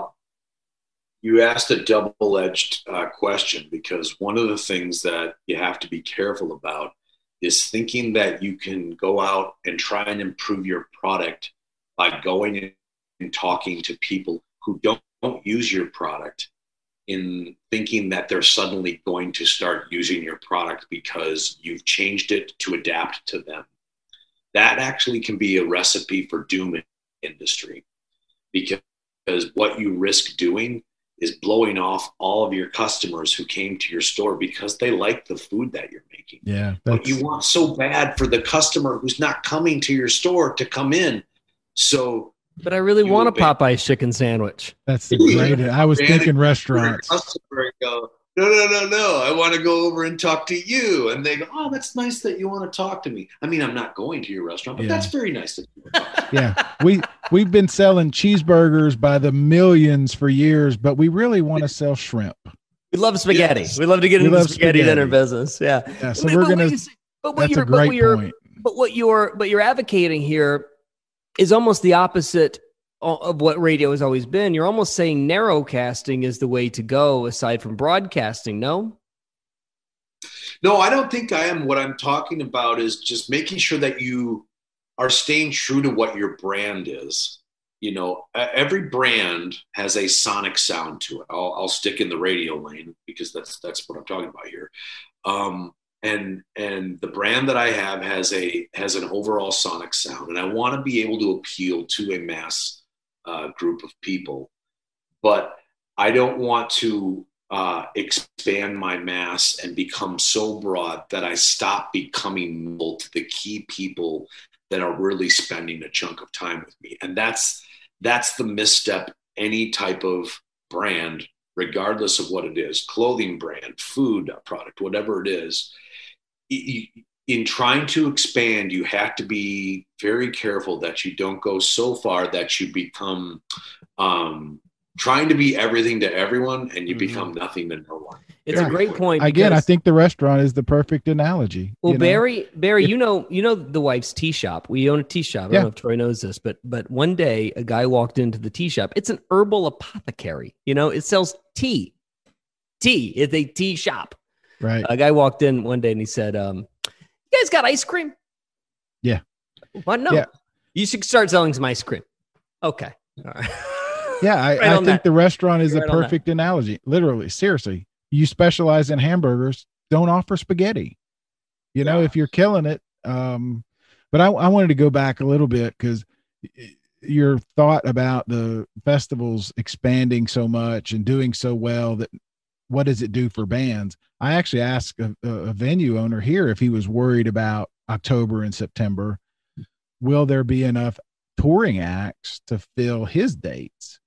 you asked a double-edged uh, question, because one of the things that you have to be careful about is thinking that you can go out and try and improve your product by going and talking to people who don't, don't use your product, in thinking that they're suddenly going to start using your product because you've changed it to adapt to them. That actually can be a recipe for doom in the industry, because Because what you risk doing is blowing off all of your customers who came to your store because they like the food that you're making. Yeah, but you want so bad for the customer who's not coming to your store to come in. So, but I really want a Popeye's chicken sandwich. That's the great. I was thinking restaurants. Customer go, no, no, no, no. I want to go over and talk to you. And they go, oh, that's nice that you want to talk to me. I mean, I'm not going to your restaurant, but Yeah. that's very nice that you want to talk to me. Yeah, we we've been selling cheeseburgers by the millions for years, but we really want to sell shrimp. We love spaghetti. Yes. We love to get We into the love spaghetti, spaghetti. dinner business. Yeah. Yeah, so But- we're but what gonna. you say- But what That's a you're, but what great you're, point. but what you're, but you're advocating here is almost the opposite o- of what radio has always been. You're almost saying narrowcasting is the way to go, aside from broadcasting. No. No, I don't think I am. What I'm talking about is just making sure that you are staying true to what your brand is. You know, e- every brand has a sonic sound to it. I'll, I'll stick in the radio lane because that's that's what I'm talking about here. Um, and and the brand that I have has a has an overall sonic sound, and I want to be able to appeal to a mass uh, group of people, but I don't want to uh, expand my mass and become so broad that I stop becoming mobile to the key people that are really spending a chunk of time with me. And that's that's the misstep any type of brand, regardless of what it is, clothing brand, food product, whatever it is. In trying to expand, you have to be very careful that you don't go so far that you become um, trying to be everything to everyone and you Mhm. become nothing to no one. It's a Very great quick. point. Again, I because- think the restaurant is the perfect analogy. Well, you know? Barry, Barry, If- you know, you know the wife's tea shop. We own a tea shop. I Yeah. don't know if Troy knows this, but but one day a guy walked into the tea shop. It's an herbal apothecary. You know, it sells tea. Tea. It's a tea shop. Right. A guy walked in one day and he said, um, "You guys got ice cream?" Yeah. What? No. Yeah. You should start selling some ice cream. Okay. All right. Yeah, I, Right I on think that. the restaurant is Right a on that. perfect analogy. Literally, seriously. You specialize in hamburgers, don't offer spaghetti. You know, Yeah. if you're killing it. Um, but I, I wanted to go back a little bit because your thought about the festivals expanding so much and doing so well that what does it do for bands? I actually asked a, a venue owner here if he was worried about October and September. Will there be enough touring acts to fill his dates?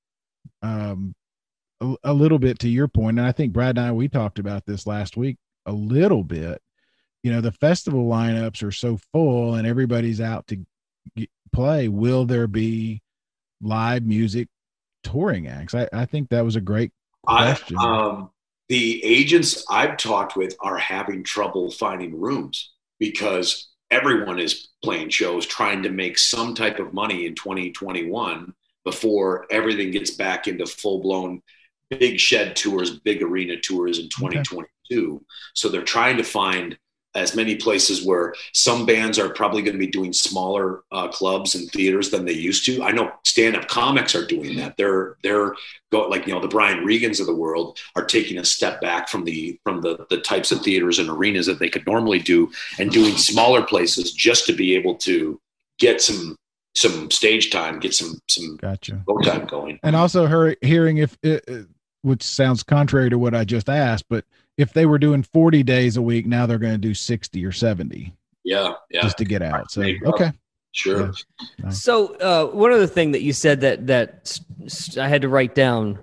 Um, a, a little bit to your point, and I think Brad and I we talked about this last week a little bit. You know, the festival lineups are so full, and everybody's out to get, play. Will there be live music touring acts? I, I think that was a great I, question. um, the agents I've talked with are having trouble finding rooms because everyone is playing shows, trying to make some type of money in twenty twenty-one before everything gets back into full-blown big shed tours, big arena tours in twenty twenty-two. Okay. So they're trying to find as many places where some bands are probably going to be doing smaller uh, clubs and theaters than they used to. I know stand-up comics are doing that. They're they're go like you know the Brian Regans of the world are taking a step back from the from the the types of theaters and arenas that they could normally do and doing smaller places just to be able to get some some stage time, get some some Gotcha. go time going. And also her hearing if it, which sounds contrary to what I just asked, but if they were doing forty days a week, now they're going to do sixty or seventy. Yeah, yeah. Just to get out. So, There you go. okay. Sure. Yeah. So uh, one other thing that you said that that I had to write down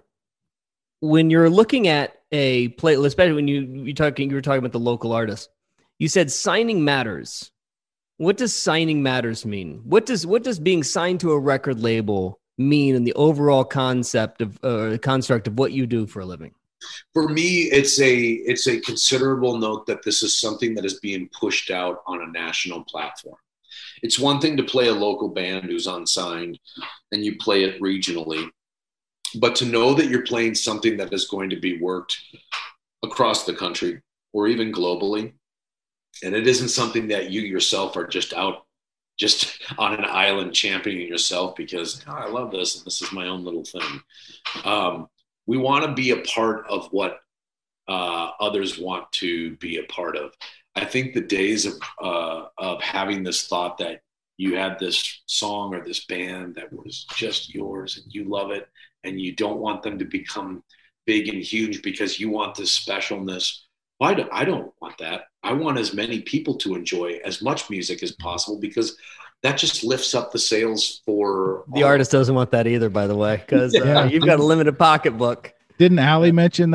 when you're looking at a play, especially when you you talking you were talking about the local artist. You said signing matters. What does signing matters mean? What does what does being signed to a record label mean in the overall concept of uh, construct of what you do for a living? For me, it's a it's a considerable note that this is something that is being pushed out on a national platform. It's one thing to play a local band who's unsigned and you play it regionally, but to know that you're playing something that is going to be worked across the country or even globally, and it isn't something that you yourself are just out just on an island championing yourself because oh, I love this and this is my own little thing. Um, we want to be a part of what uh, others want to be a part of. I think the days of uh, of having this thought that you had this song or this band that was just yours and you love it and you don't want them to become big and huge because you want this specialness. Why do I don't want that? I want as many people to enjoy as much music as possible because that just lifts up the sales for The all. artist doesn't want that either, by the way, because uh, Yeah. you've got a limited pocketbook. Didn't Allie mention that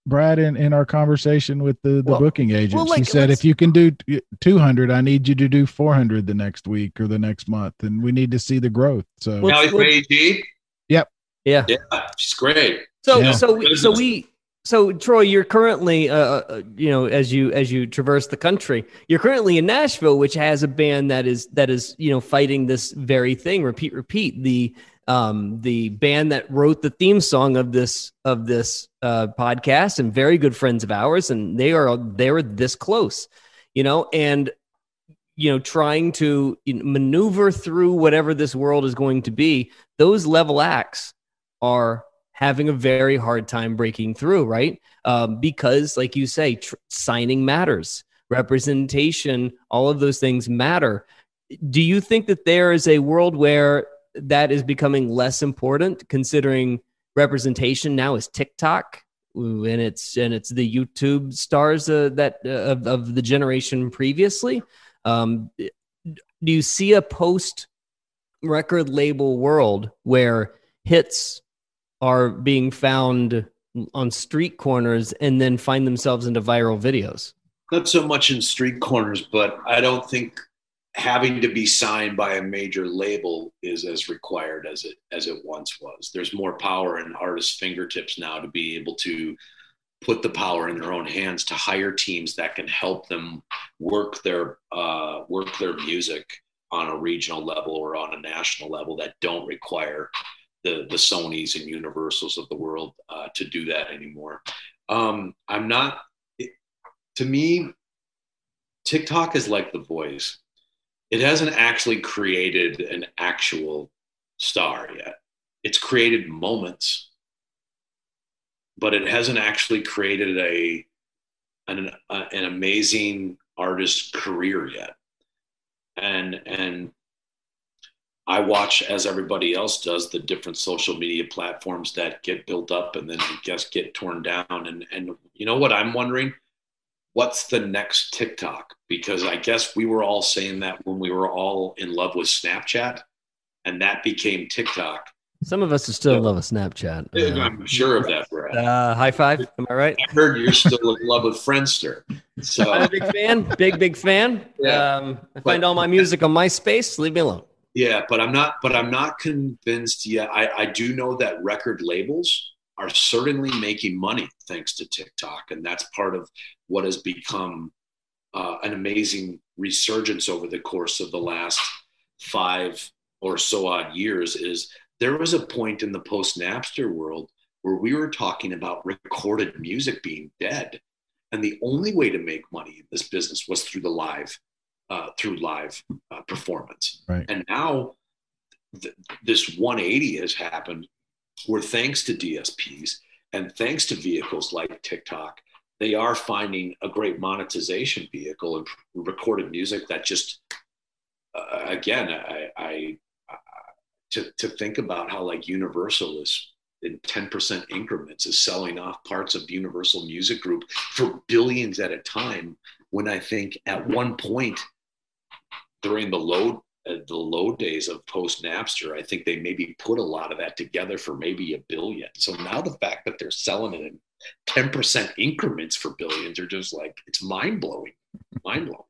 Brad, in, in our conversation with the, the Well- booking agents, well, like, he said, let's- if you can do two hundred, I need you to do four hundred the next week or the next month. And we need to see the growth. So Well, Now he's well- A G. Yeah. Yeah, she's great. So Yeah. so we, so we so Troy, you're currently uh, uh you know as you as you traverse the country, you're currently in Nashville, which has a band that is that is you know fighting this very thing. Repeat, repeat. The um the band that wrote the theme song of this of this uh podcast and very good friends of ours, and they are they're this close, you know, and you know trying to maneuver through whatever this world is going to be. Those level acts are having a very hard time breaking through, right? Um, because, like you say, tr- signing matters, representation, all of those things matter. Do you think that there is a world where that is becoming less important, considering representation now is TikTok and it's and it's the YouTube stars uh, that uh, of of the generation previously? Um, do you see a post record label world where hits are being found on street corners and then find themselves into viral videos? Not so much in street corners, but I don't think having to be signed by a major label is as required as it as it once was. There's more power in artists' fingertips now to be able to put the power in their own hands to hire teams that can help them work their uh, work their music on a regional level or on a national level that don't require the the Sonys and Universals of the world uh, to do that anymore. Um, I'm not, to me, TikTok is like The Voice. It hasn't actually created an actual star yet. It's created moments, but it hasn't actually created a an, a, an amazing artist career yet. And, and, I watch, as everybody else does, the different social media platforms that get built up and then I guess get torn down. And, and you know what I'm wondering? What's the next TikTok? Because I guess we were all saying that when we were all in love with Snapchat, and that became TikTok. Some of us are still in love with Snapchat. Uh, I'm sure of that, Brad. uh, high five. Am I right? I heard you're still in love with Friendster. So I'm a big fan. Big, big fan. Yeah. Um, I find all my music on MySpace. Leave me alone. Yeah, but I'm not. But I'm not convinced yet. I, I do know that record labels are certainly making money thanks to TikTok, and that's part of what has become uh, an amazing resurgence over the course of the last five or so odd years. Is there was a point in the post-Napster world where we were talking about recorded music being dead, and the only way to make money in this business was through the live. Uh, through live uh, performance. Right. And now th- this one eighty has happened where thanks to D S Ps and thanks to vehicles like TikTok, they are finding a great monetization vehicle and recorded music that just, uh, again, I, I, I to, to think about how like Universal is in ten percent increments is selling off parts of Universal Music Group for billions at a time. When I think at one point, during the low uh, the low days of post Napster, I think they maybe put a lot of that together for maybe a billion. So now the fact that they're selling it in ten percent increments for billions are just like, it's mind blowing, mind blowing.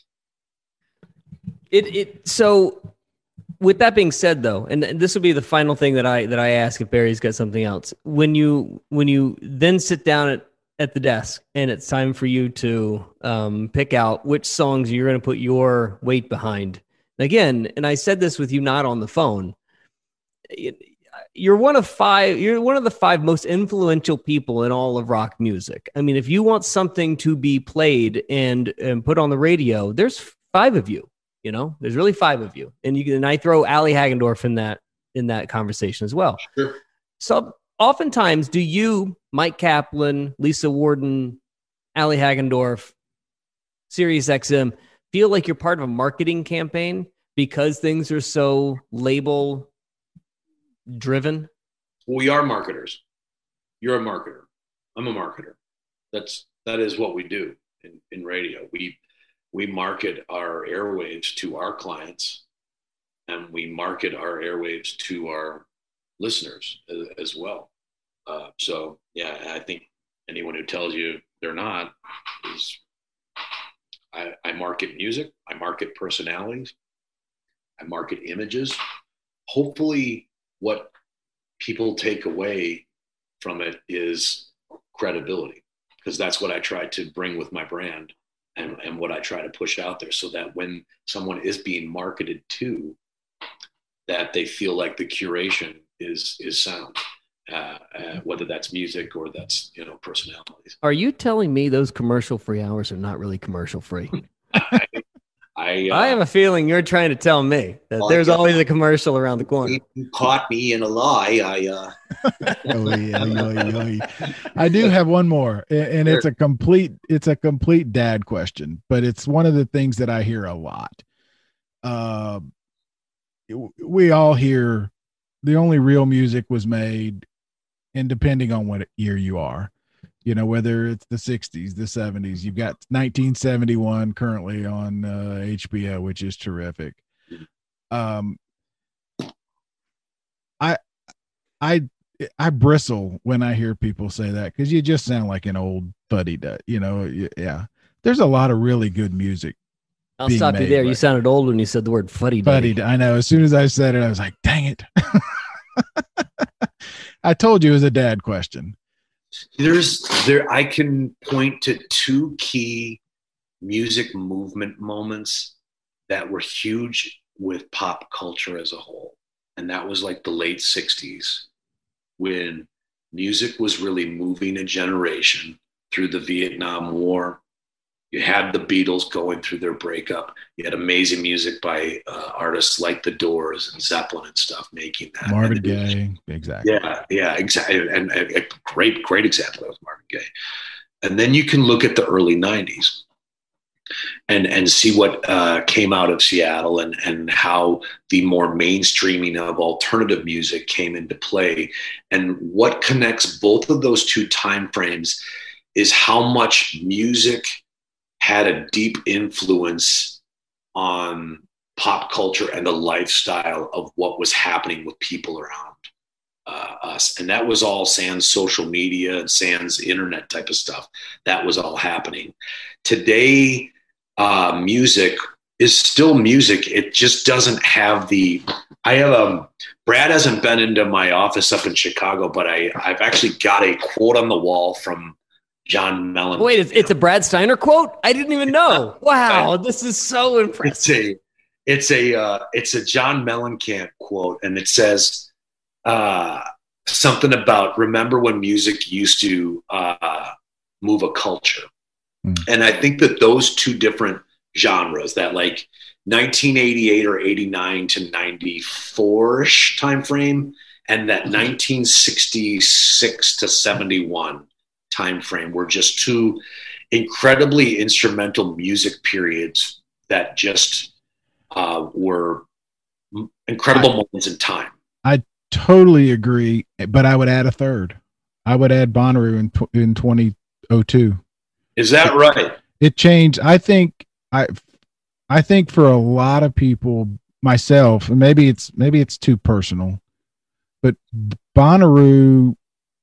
It it so. With that being said, though, and this will be the final thing that I that I ask if Barry's got something else. When you when you then sit down at at the desk and it's time for you to um, pick out which songs you're going to put your weight behind. Again, and I said this with you not on the phone, you're one of five, you're one of the five most influential people in all of rock music. I mean, if you want something to be played and, and put on the radio, there's five of you, you know, there's really five of you. And you can, and I throw Ali Hagendorf in that, in that conversation as well. Sure. So oftentimes, do you, Mike Kaplan, Lisa Warden, Ali Hagendorf, Sirius X M, feel like you're part of a marketing campaign because things are so label driven? We are marketers. You're a marketer. I'm a marketer. That's that is what we do in, in radio. We we market our airwaves to our clients, and we market our airwaves to our listeners as, as well. Uh, so yeah, I think Anyone who tells you they're not is, I, I market music, I market personalities, I market images. Hopefully what people take away from it is credibility, because that's what I try to bring with my brand and, and what I try to push out there, so that when someone is being marketed to, that they feel like the curation is is sound, uh, uh, whether that's music or that's, you know, personalities. Are you telling me those commercial free hours are not really commercial free? I, I, uh, I have a feeling you're trying to tell me that Well, there's yeah. always a commercial around the corner. You caught me in a lie. I uh, Oy, oy, oy, oy. I do have one more, a- and it's a complete it's a complete dad question, but it's one of the things that I hear a lot. Uh, we all hear the only real music was made, and depending on what year you are, you know, whether it's the sixties, the seventies, you've got nineteen seventy-one currently on uh, H B O, which is terrific. Um, I, I, I bristle when I hear people say that, because you just sound like an old fuddy dud, you know. y- Yeah, there's a lot of really good music. I'll being stop you made, there. You but- sounded old when you said the word fuddy Fuddy, duddy. I know. As soon as I said it, I was like, dang it. I told you it was a dad question. There's there I can point to two key music movement moments that were huge with pop culture as a whole. And that was like the late sixties, when music was really moving a generation through the Vietnam War. You had the Beatles going through their breakup. You had amazing music by uh, artists like The Doors and Zeppelin and stuff making that. Marvin And it was- Gaye, exactly. Yeah, yeah, exactly. And, and a great, great example was Marvin Gaye. And then you can look at the early nineties and and see what uh, came out of Seattle, and and how the more mainstreaming of alternative music came into play. And what connects both of those two time frames is how much music had a deep influence on pop culture and the lifestyle of what was happening with people around uh, us. And that was all sans social media and sans internet type of stuff. That was all happening. Today, uh, music is still music. It just doesn't have the, I have a, Brad hasn't been into my office up in Chicago, but I, I've actually got a quote on the wall from John Mellon. Wait, it's, it's a Brad Steiner quote? I didn't even know. Wow, this is so impressive. It's a, it's a, uh, it's a John Mellencamp quote, and it says uh, something about, remember when music used to uh, move a culture. Hmm. And I think that those two different genres, that like nineteen eighty-eight or eighty-nine to ninety-four-ish time frame, and that nineteen sixty-six to seventy-one time frame, were just two incredibly instrumental music periods that just uh, were incredible I, moments in time. I totally agree, but I would add a third. I would add Bonnaroo in tw- in twenty oh two. Is that right? It changed. I think I I think for a lot of people, myself, and maybe it's maybe it's too personal, but Bonnaroo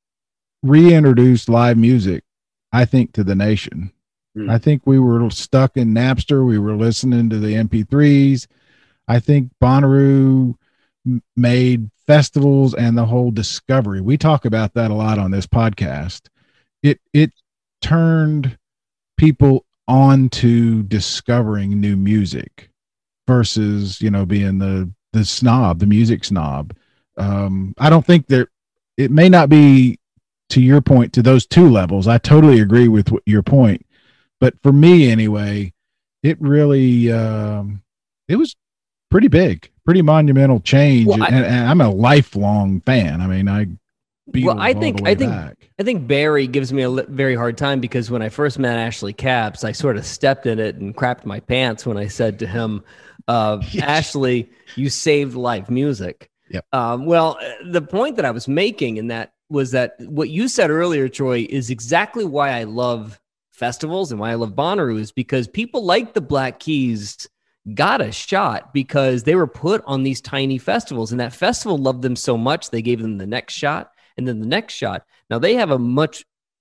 reintroduced live music, I think, to the nation. Hmm. I think we were stuck in Napster. We were listening to the M P threes. I think Bonnaroo m- made festivals and the whole discovery. We talk about that a lot on this podcast. It it turned people on to discovering new music versus, you know, being the the snob, the music snob. Um, I don't think that it may not be, to your point, to those two levels. I totally agree with what, your point, but for me anyway, it really um, it was pretty big, pretty monumental change, Well, I- and, and I'm a lifelong fan. I mean, I Beatles Well, I all think the way I think back. I think Barry gives me a li- very hard time, because when I first met Ashley Capps, I sort of stepped in it and crapped my pants when I said to him, uh, "Ashley, you saved live music." Yep. Um, well, uh, the point that I was making in that was that what you said earlier, Troy, is exactly why I love festivals and why I love Bonnaroo, is because people like the Black Keys got a shot because they were put on these tiny festivals, and that festival loved them so much they gave them the next shot and then the next shot. Now they have a much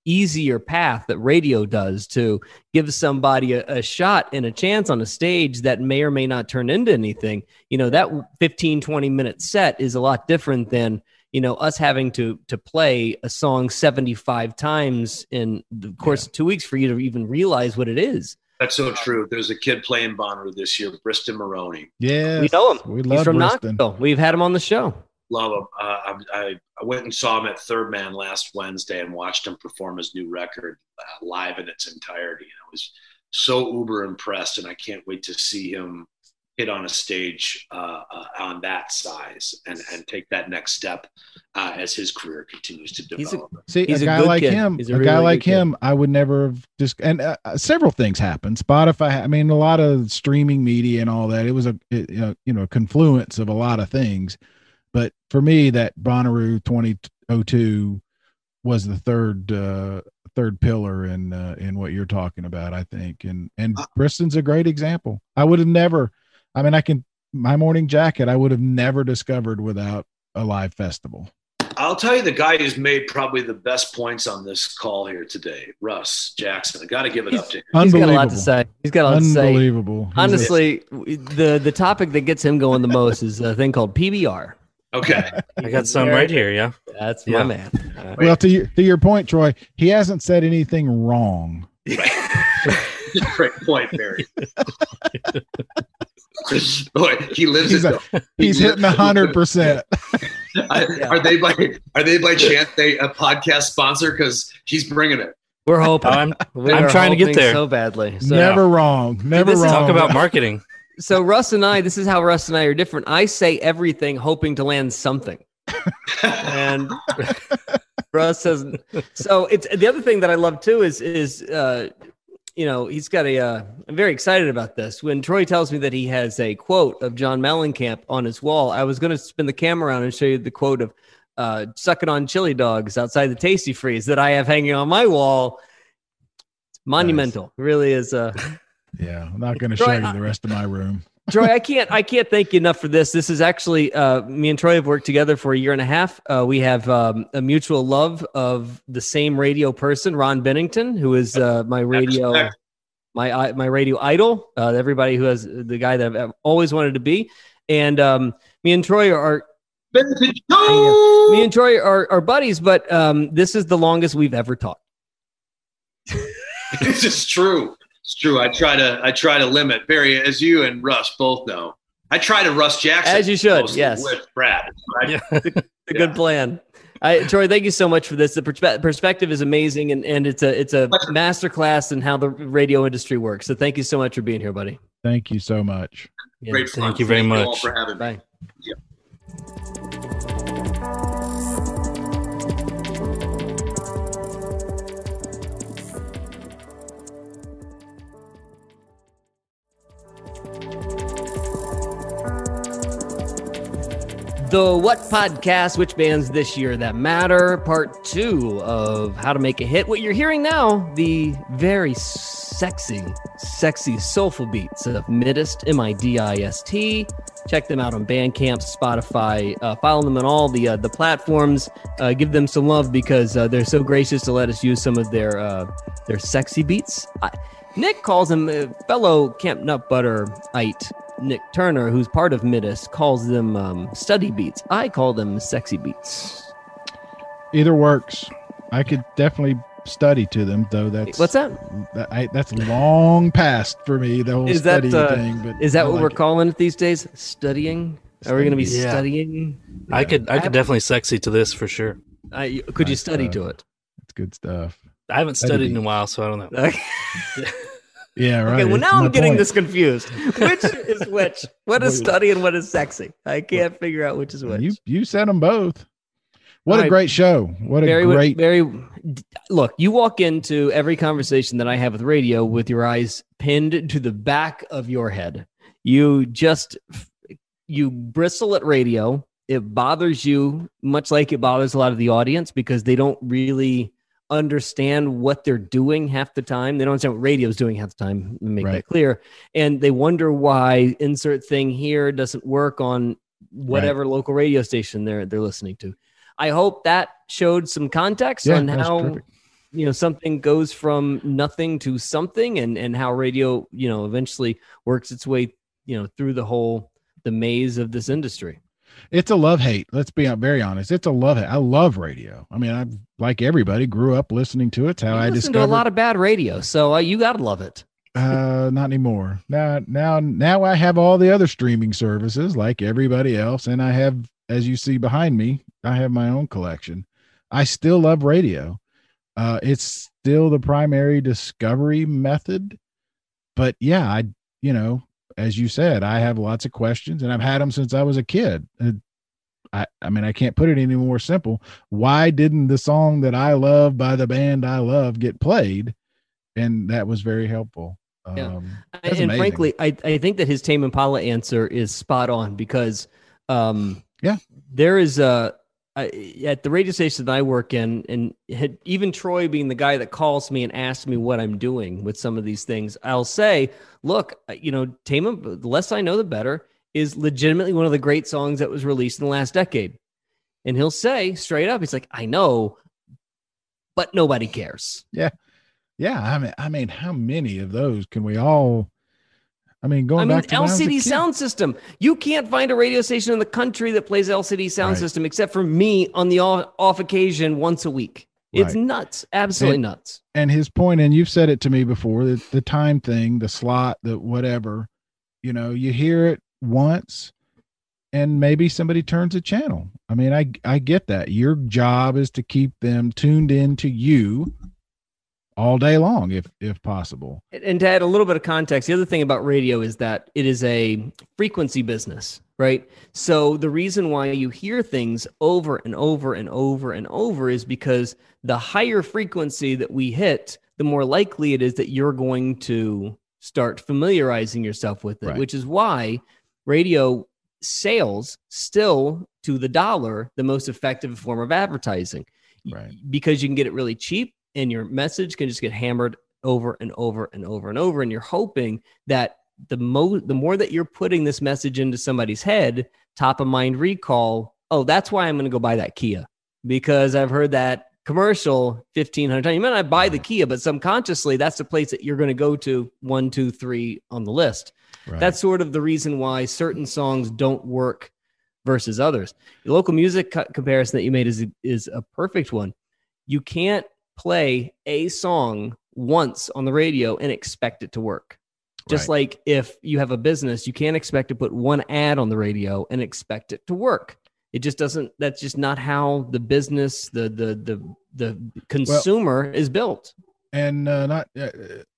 easier path that radio does to give somebody a, a shot and a chance on a stage that may or may not turn into anything. You know, that fifteen, twenty minute set is a lot different than, you know, us having to to play a song seventy-five times in the course yeah. of two weeks for you to even realize what it is. That's so true. There's a kid playing Bonnaroo this year, Briston Maroney. Yeah, we know him. We love He's from Briston. Knoxville. We've had him on the show. Love him. Uh, I, I went and saw him at Third Man last Wednesday and watched him perform his new record uh, live in its entirety. And I was so uber impressed, and I can't wait to see him hit on a stage uh, uh, on that size and, and take that next step uh, as his career continues to develop. He's a, see, he's a, a guy good like kid. him, He's a, a a really guy good like kid. him, I would never have just, and uh, several things happened. Spotify, I mean, a lot of streaming media and all that. It was a, it, you know, you know, confluence of a lot of things. But for me, that Bonnaroo twenty oh two was the third uh, third pillar in uh, in what you're talking about, I think. And and Briston's a great example. I would have never, I mean, I can, My Morning Jacket, I would have never discovered without a live festival. I'll tell you the guy who's made probably the best points on this call here today, Russ Jackson. I got to give it he's, up to him. He's got a lot to say. He's got a lot to say. Unbelievable. Honestly, the the topic that gets him going the most is a thing called P B R. Okay. I got some right here. Yeah. That's yeah. my man. Uh, well, to your, to your point, Troy, he hasn't said anything wrong. Great point, Barry. Boy, he lives He's, it. a, he's hitting a hundred percent. Are they by Are they by chance they a podcast sponsor? Because he's bringing it. We're hoping. I'm, we I'm trying to get there so badly. So, Never wrong. Never this is- wrong. Talk about marketing. so Russ and I, this is how Russ and I are different. I say everything hoping to land something, and Russ says. So it's the other thing that I love too is is. Uh, You know, he's got a, uh, I'm very excited about this. When Troy tells me that he has a quote of John Mellencamp on his wall, I was going to spin the camera around and show you the quote of uh, sucking on chili dogs outside the Tasty Freeze that I have hanging on my wall. It's monumental. Nice. It really is. Uh, yeah, I'm not going to show you the rest of my room. Troy, I can't, I can't thank you enough for this. This is actually, uh, me and Troy have worked together for a year and a half. Uh, we have um, a mutual love of the same radio person, Ron Bennington, who is uh, my radio, my my radio idol. Uh, everybody who has the guy that I've always wanted to be, and um, me and Troy are, me and Troy are, are buddies. But um, this is the longest we've ever talked. This is true. It's true. I try to I try to limit. Barry, as you and Russ both know, I try to Russ Jackson. As you should, yes. With Brad. Right? Yeah. It's a yeah. good plan. I, Troy, thank you so much for this. The perspe- perspective is amazing, and, and it's a it's a masterclass in how the radio industry works. So thank you so much for being here, buddy. Thank you so much. Yeah. Great fun. Thank you very thank much. You all for having Bye. me. Yep. The What Podcast, Which Bands This Year That Matter, part two of How to Make a Hit. What you're hearing now, the very sexy, sexy, soulful beats of Midist, M I D I S T. Check them out on Bandcamp, Spotify. Uh, follow them on all the uh, the platforms. Uh, give them some love because uh, they're so gracious to let us use some of their uh, their sexy beats. I, Nick calls him a fellow Camp Nut Butter-ite. Nick Turner, who's part of Midist, calls them um, study beats. I call them sexy beats. Either works. I could definitely study to them, though. That's what's that? that I, that's long past for me. The whole is that study uh, thing. But is that I what like we're it. calling it these days? Studying? Are we going to be yeah. studying? I could I could definitely sexy to this for sure. I, could nice you study stuff. to it? It's good stuff. I haven't That'd studied be- in a while, so I don't know. Okay. Yeah, right. Okay, well, That's now my I'm getting point. this confused. Which is which? What is Wait. study and what is sexy? I can't figure out which is which. You you said them both. What All a right. great show! What a very, great. very. Look, you walk into every conversation that I have with radio with your eyes pinned to the back of your head. You just you bristle at radio. It bothers you, much like it bothers a lot of the audience, because they don't really understand what they're doing half the time. They don't understand what radio's doing half the time. Let me make Right. that clear. And they wonder why insert thing here doesn't work on whatever local radio station they're they're listening to. I hope that showed some context Yeah, on that was how perfect. you know, something goes from nothing to something, and and how radio, you know, eventually works its way, you know, through the whole the maze of this industry. It's a love hate. Let's be very honest. It's a love hate. I love radio. I mean, I like everybody grew up listening to it. It's how you I listen discovered to a lot of bad radio, so uh, you gotta love it. uh, not anymore. Now, now, now I have all the other streaming services like everybody else, and I have, as you see behind me, I have my own collection. I still love radio. Uh, it's still the primary discovery method, but yeah, I, you know. As you said, I have lots of questions, and I've had them since I was a kid. I, I mean, I can't put it any more simple. Why didn't the song that I love by the band I love get played? And that was very helpful. Yeah. Um, and amazing. frankly, I, I think that his Tame Impala answer is spot on because, um, yeah, there is a, I, at the radio station that I work in, and had, even Troy being the guy that calls me and asks me what I'm doing with some of these things, I'll say, look, you know, Tame, the less I know, the better, is legitimately one of the great songs that was released in the last decade. And he'll say straight up, he's like, I know, but nobody cares. Yeah. Yeah. I mean, I mean, how many of those can we all, I mean, going I mean, back to L C D kid, sound system. You can't find a radio station in the country that plays L C D sound right. system except for me on the off, off occasion once a week. It's right. nuts. Absolutely and, nuts. And his point, and you've said it to me before, the, the time thing, the slot, the whatever, you know, you hear it once and maybe somebody turns a channel. I mean, I, I get that. Your job is to keep them tuned in to you all day long, if if possible. And to add a little bit of context, the other thing about radio is that it is a frequency business, right? So the reason why you hear things over and over and over and over is because the higher frequency that we hit, the more likely it is that you're going to start familiarizing yourself with it, right. which is why radio sales still, to the dollar, the most effective form of advertising, right. because you can get it really cheap. And your message can just get hammered over and over and over and over. And you're hoping that the mo- the more that you're putting this message into somebody's head, top of mind recall, oh, that's why I'm going to go buy that Kia, because I've heard that commercial fifteen hundred times. You might not buy the Kia, but subconsciously, that's the place that you're going to go to one, two, three on the list. Right. That's sort of the reason why certain songs don't work versus others. The local music co- comparison that you made is, is a perfect one. You can't play a song once on the radio and expect it to work. Just right. like if you have a business, you can't expect to put one ad on the radio and expect it to work. It just doesn't, that's just not how the business, the the the the consumer well, is built. And uh, not uh,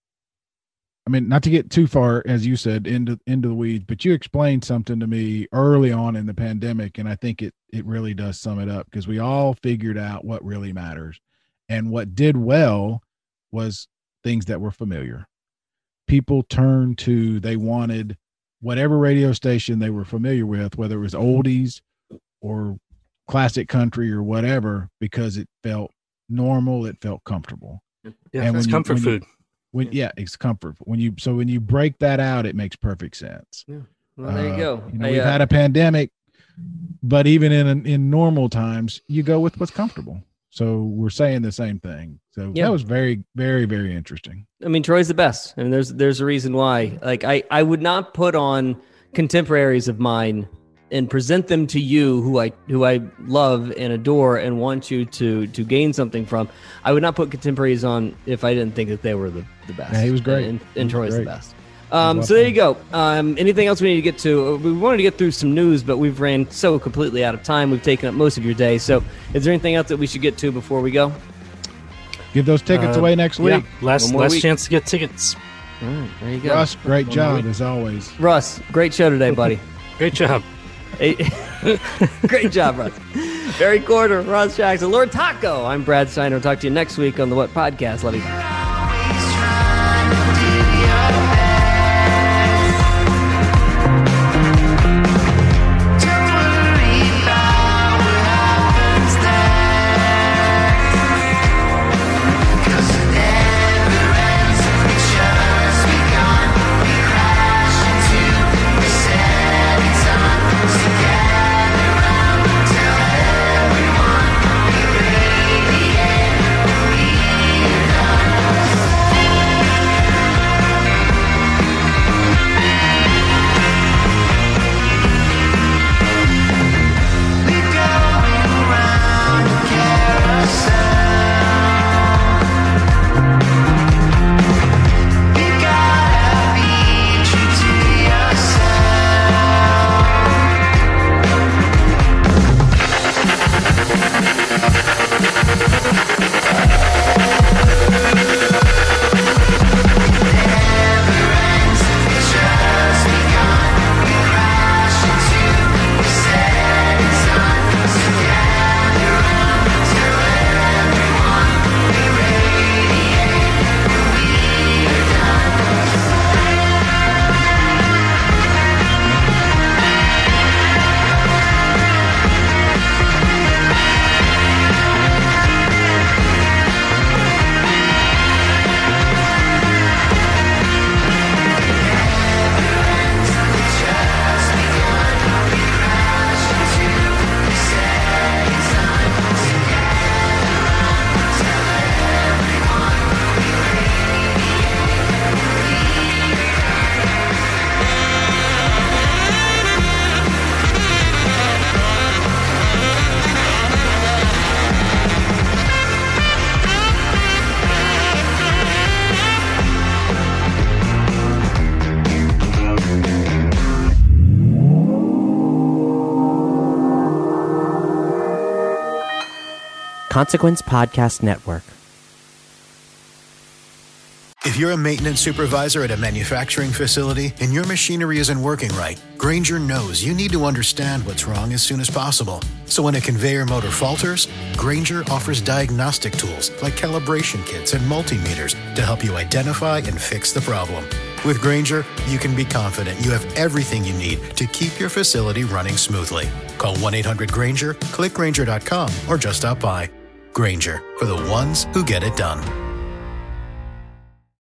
I mean, not to get too far, as you said, into into the weeds, but you explained something to me early on in the pandemic, and I think it it really does sum it up, because we all figured out what really matters. And what did well was things that were familiar. People turned to, they wanted whatever radio station they were familiar with, whether it was oldies or classic country or whatever, because it felt normal, it felt comfortable. Yeah, and it's when comfort you, when food. You, when, yeah, it's comfort. When you so when you break that out, it makes perfect sense. Yeah. Well, there you go. Uh, you know, I, we've uh, had a pandemic, but even in in normal times, you go with what's comfortable. So we're saying the same thing. So yeah. that was very, very, very interesting. I mean, Troy's the best. I mean, there's there's a reason why. Like, I, I would not put on contemporaries of mine and present them to you who I who I love and adore and want you to to gain something from. I would not put contemporaries on if I didn't think that they were the, the best. Yeah, he was great. And, and Troy's great. the best. Um, so there you go. Um, anything else we need to get to? We wanted to get through some news, but we've ran so completely out of time. We've taken up most of your day. So is there anything else that we should get to before we go? Give those tickets uh, away next week. Yeah, last last week. chance to get tickets. All right, there you go. Russ, great One job as always. Russ, great show today, buddy. Great job. Hey, great job, Russ. Barry Corder, Russ Jackson, Lord Taco. I'm Brad Steiner. We'll talk to you next week on the What Podcast. Love you. Consequence Podcast Network. If you're a maintenance supervisor at a manufacturing facility and your machinery isn't working right, Grainger knows you need to understand what's wrong as soon as possible. So when a conveyor motor falters, Grainger offers diagnostic tools like calibration kits and multimeters to help you identify and fix the problem. With Grainger, you can be confident you have everything you need to keep your facility running smoothly. Call one eight hundred Grainger, click Grainger dot com, or just stop by. Grainger, for the ones who get it done.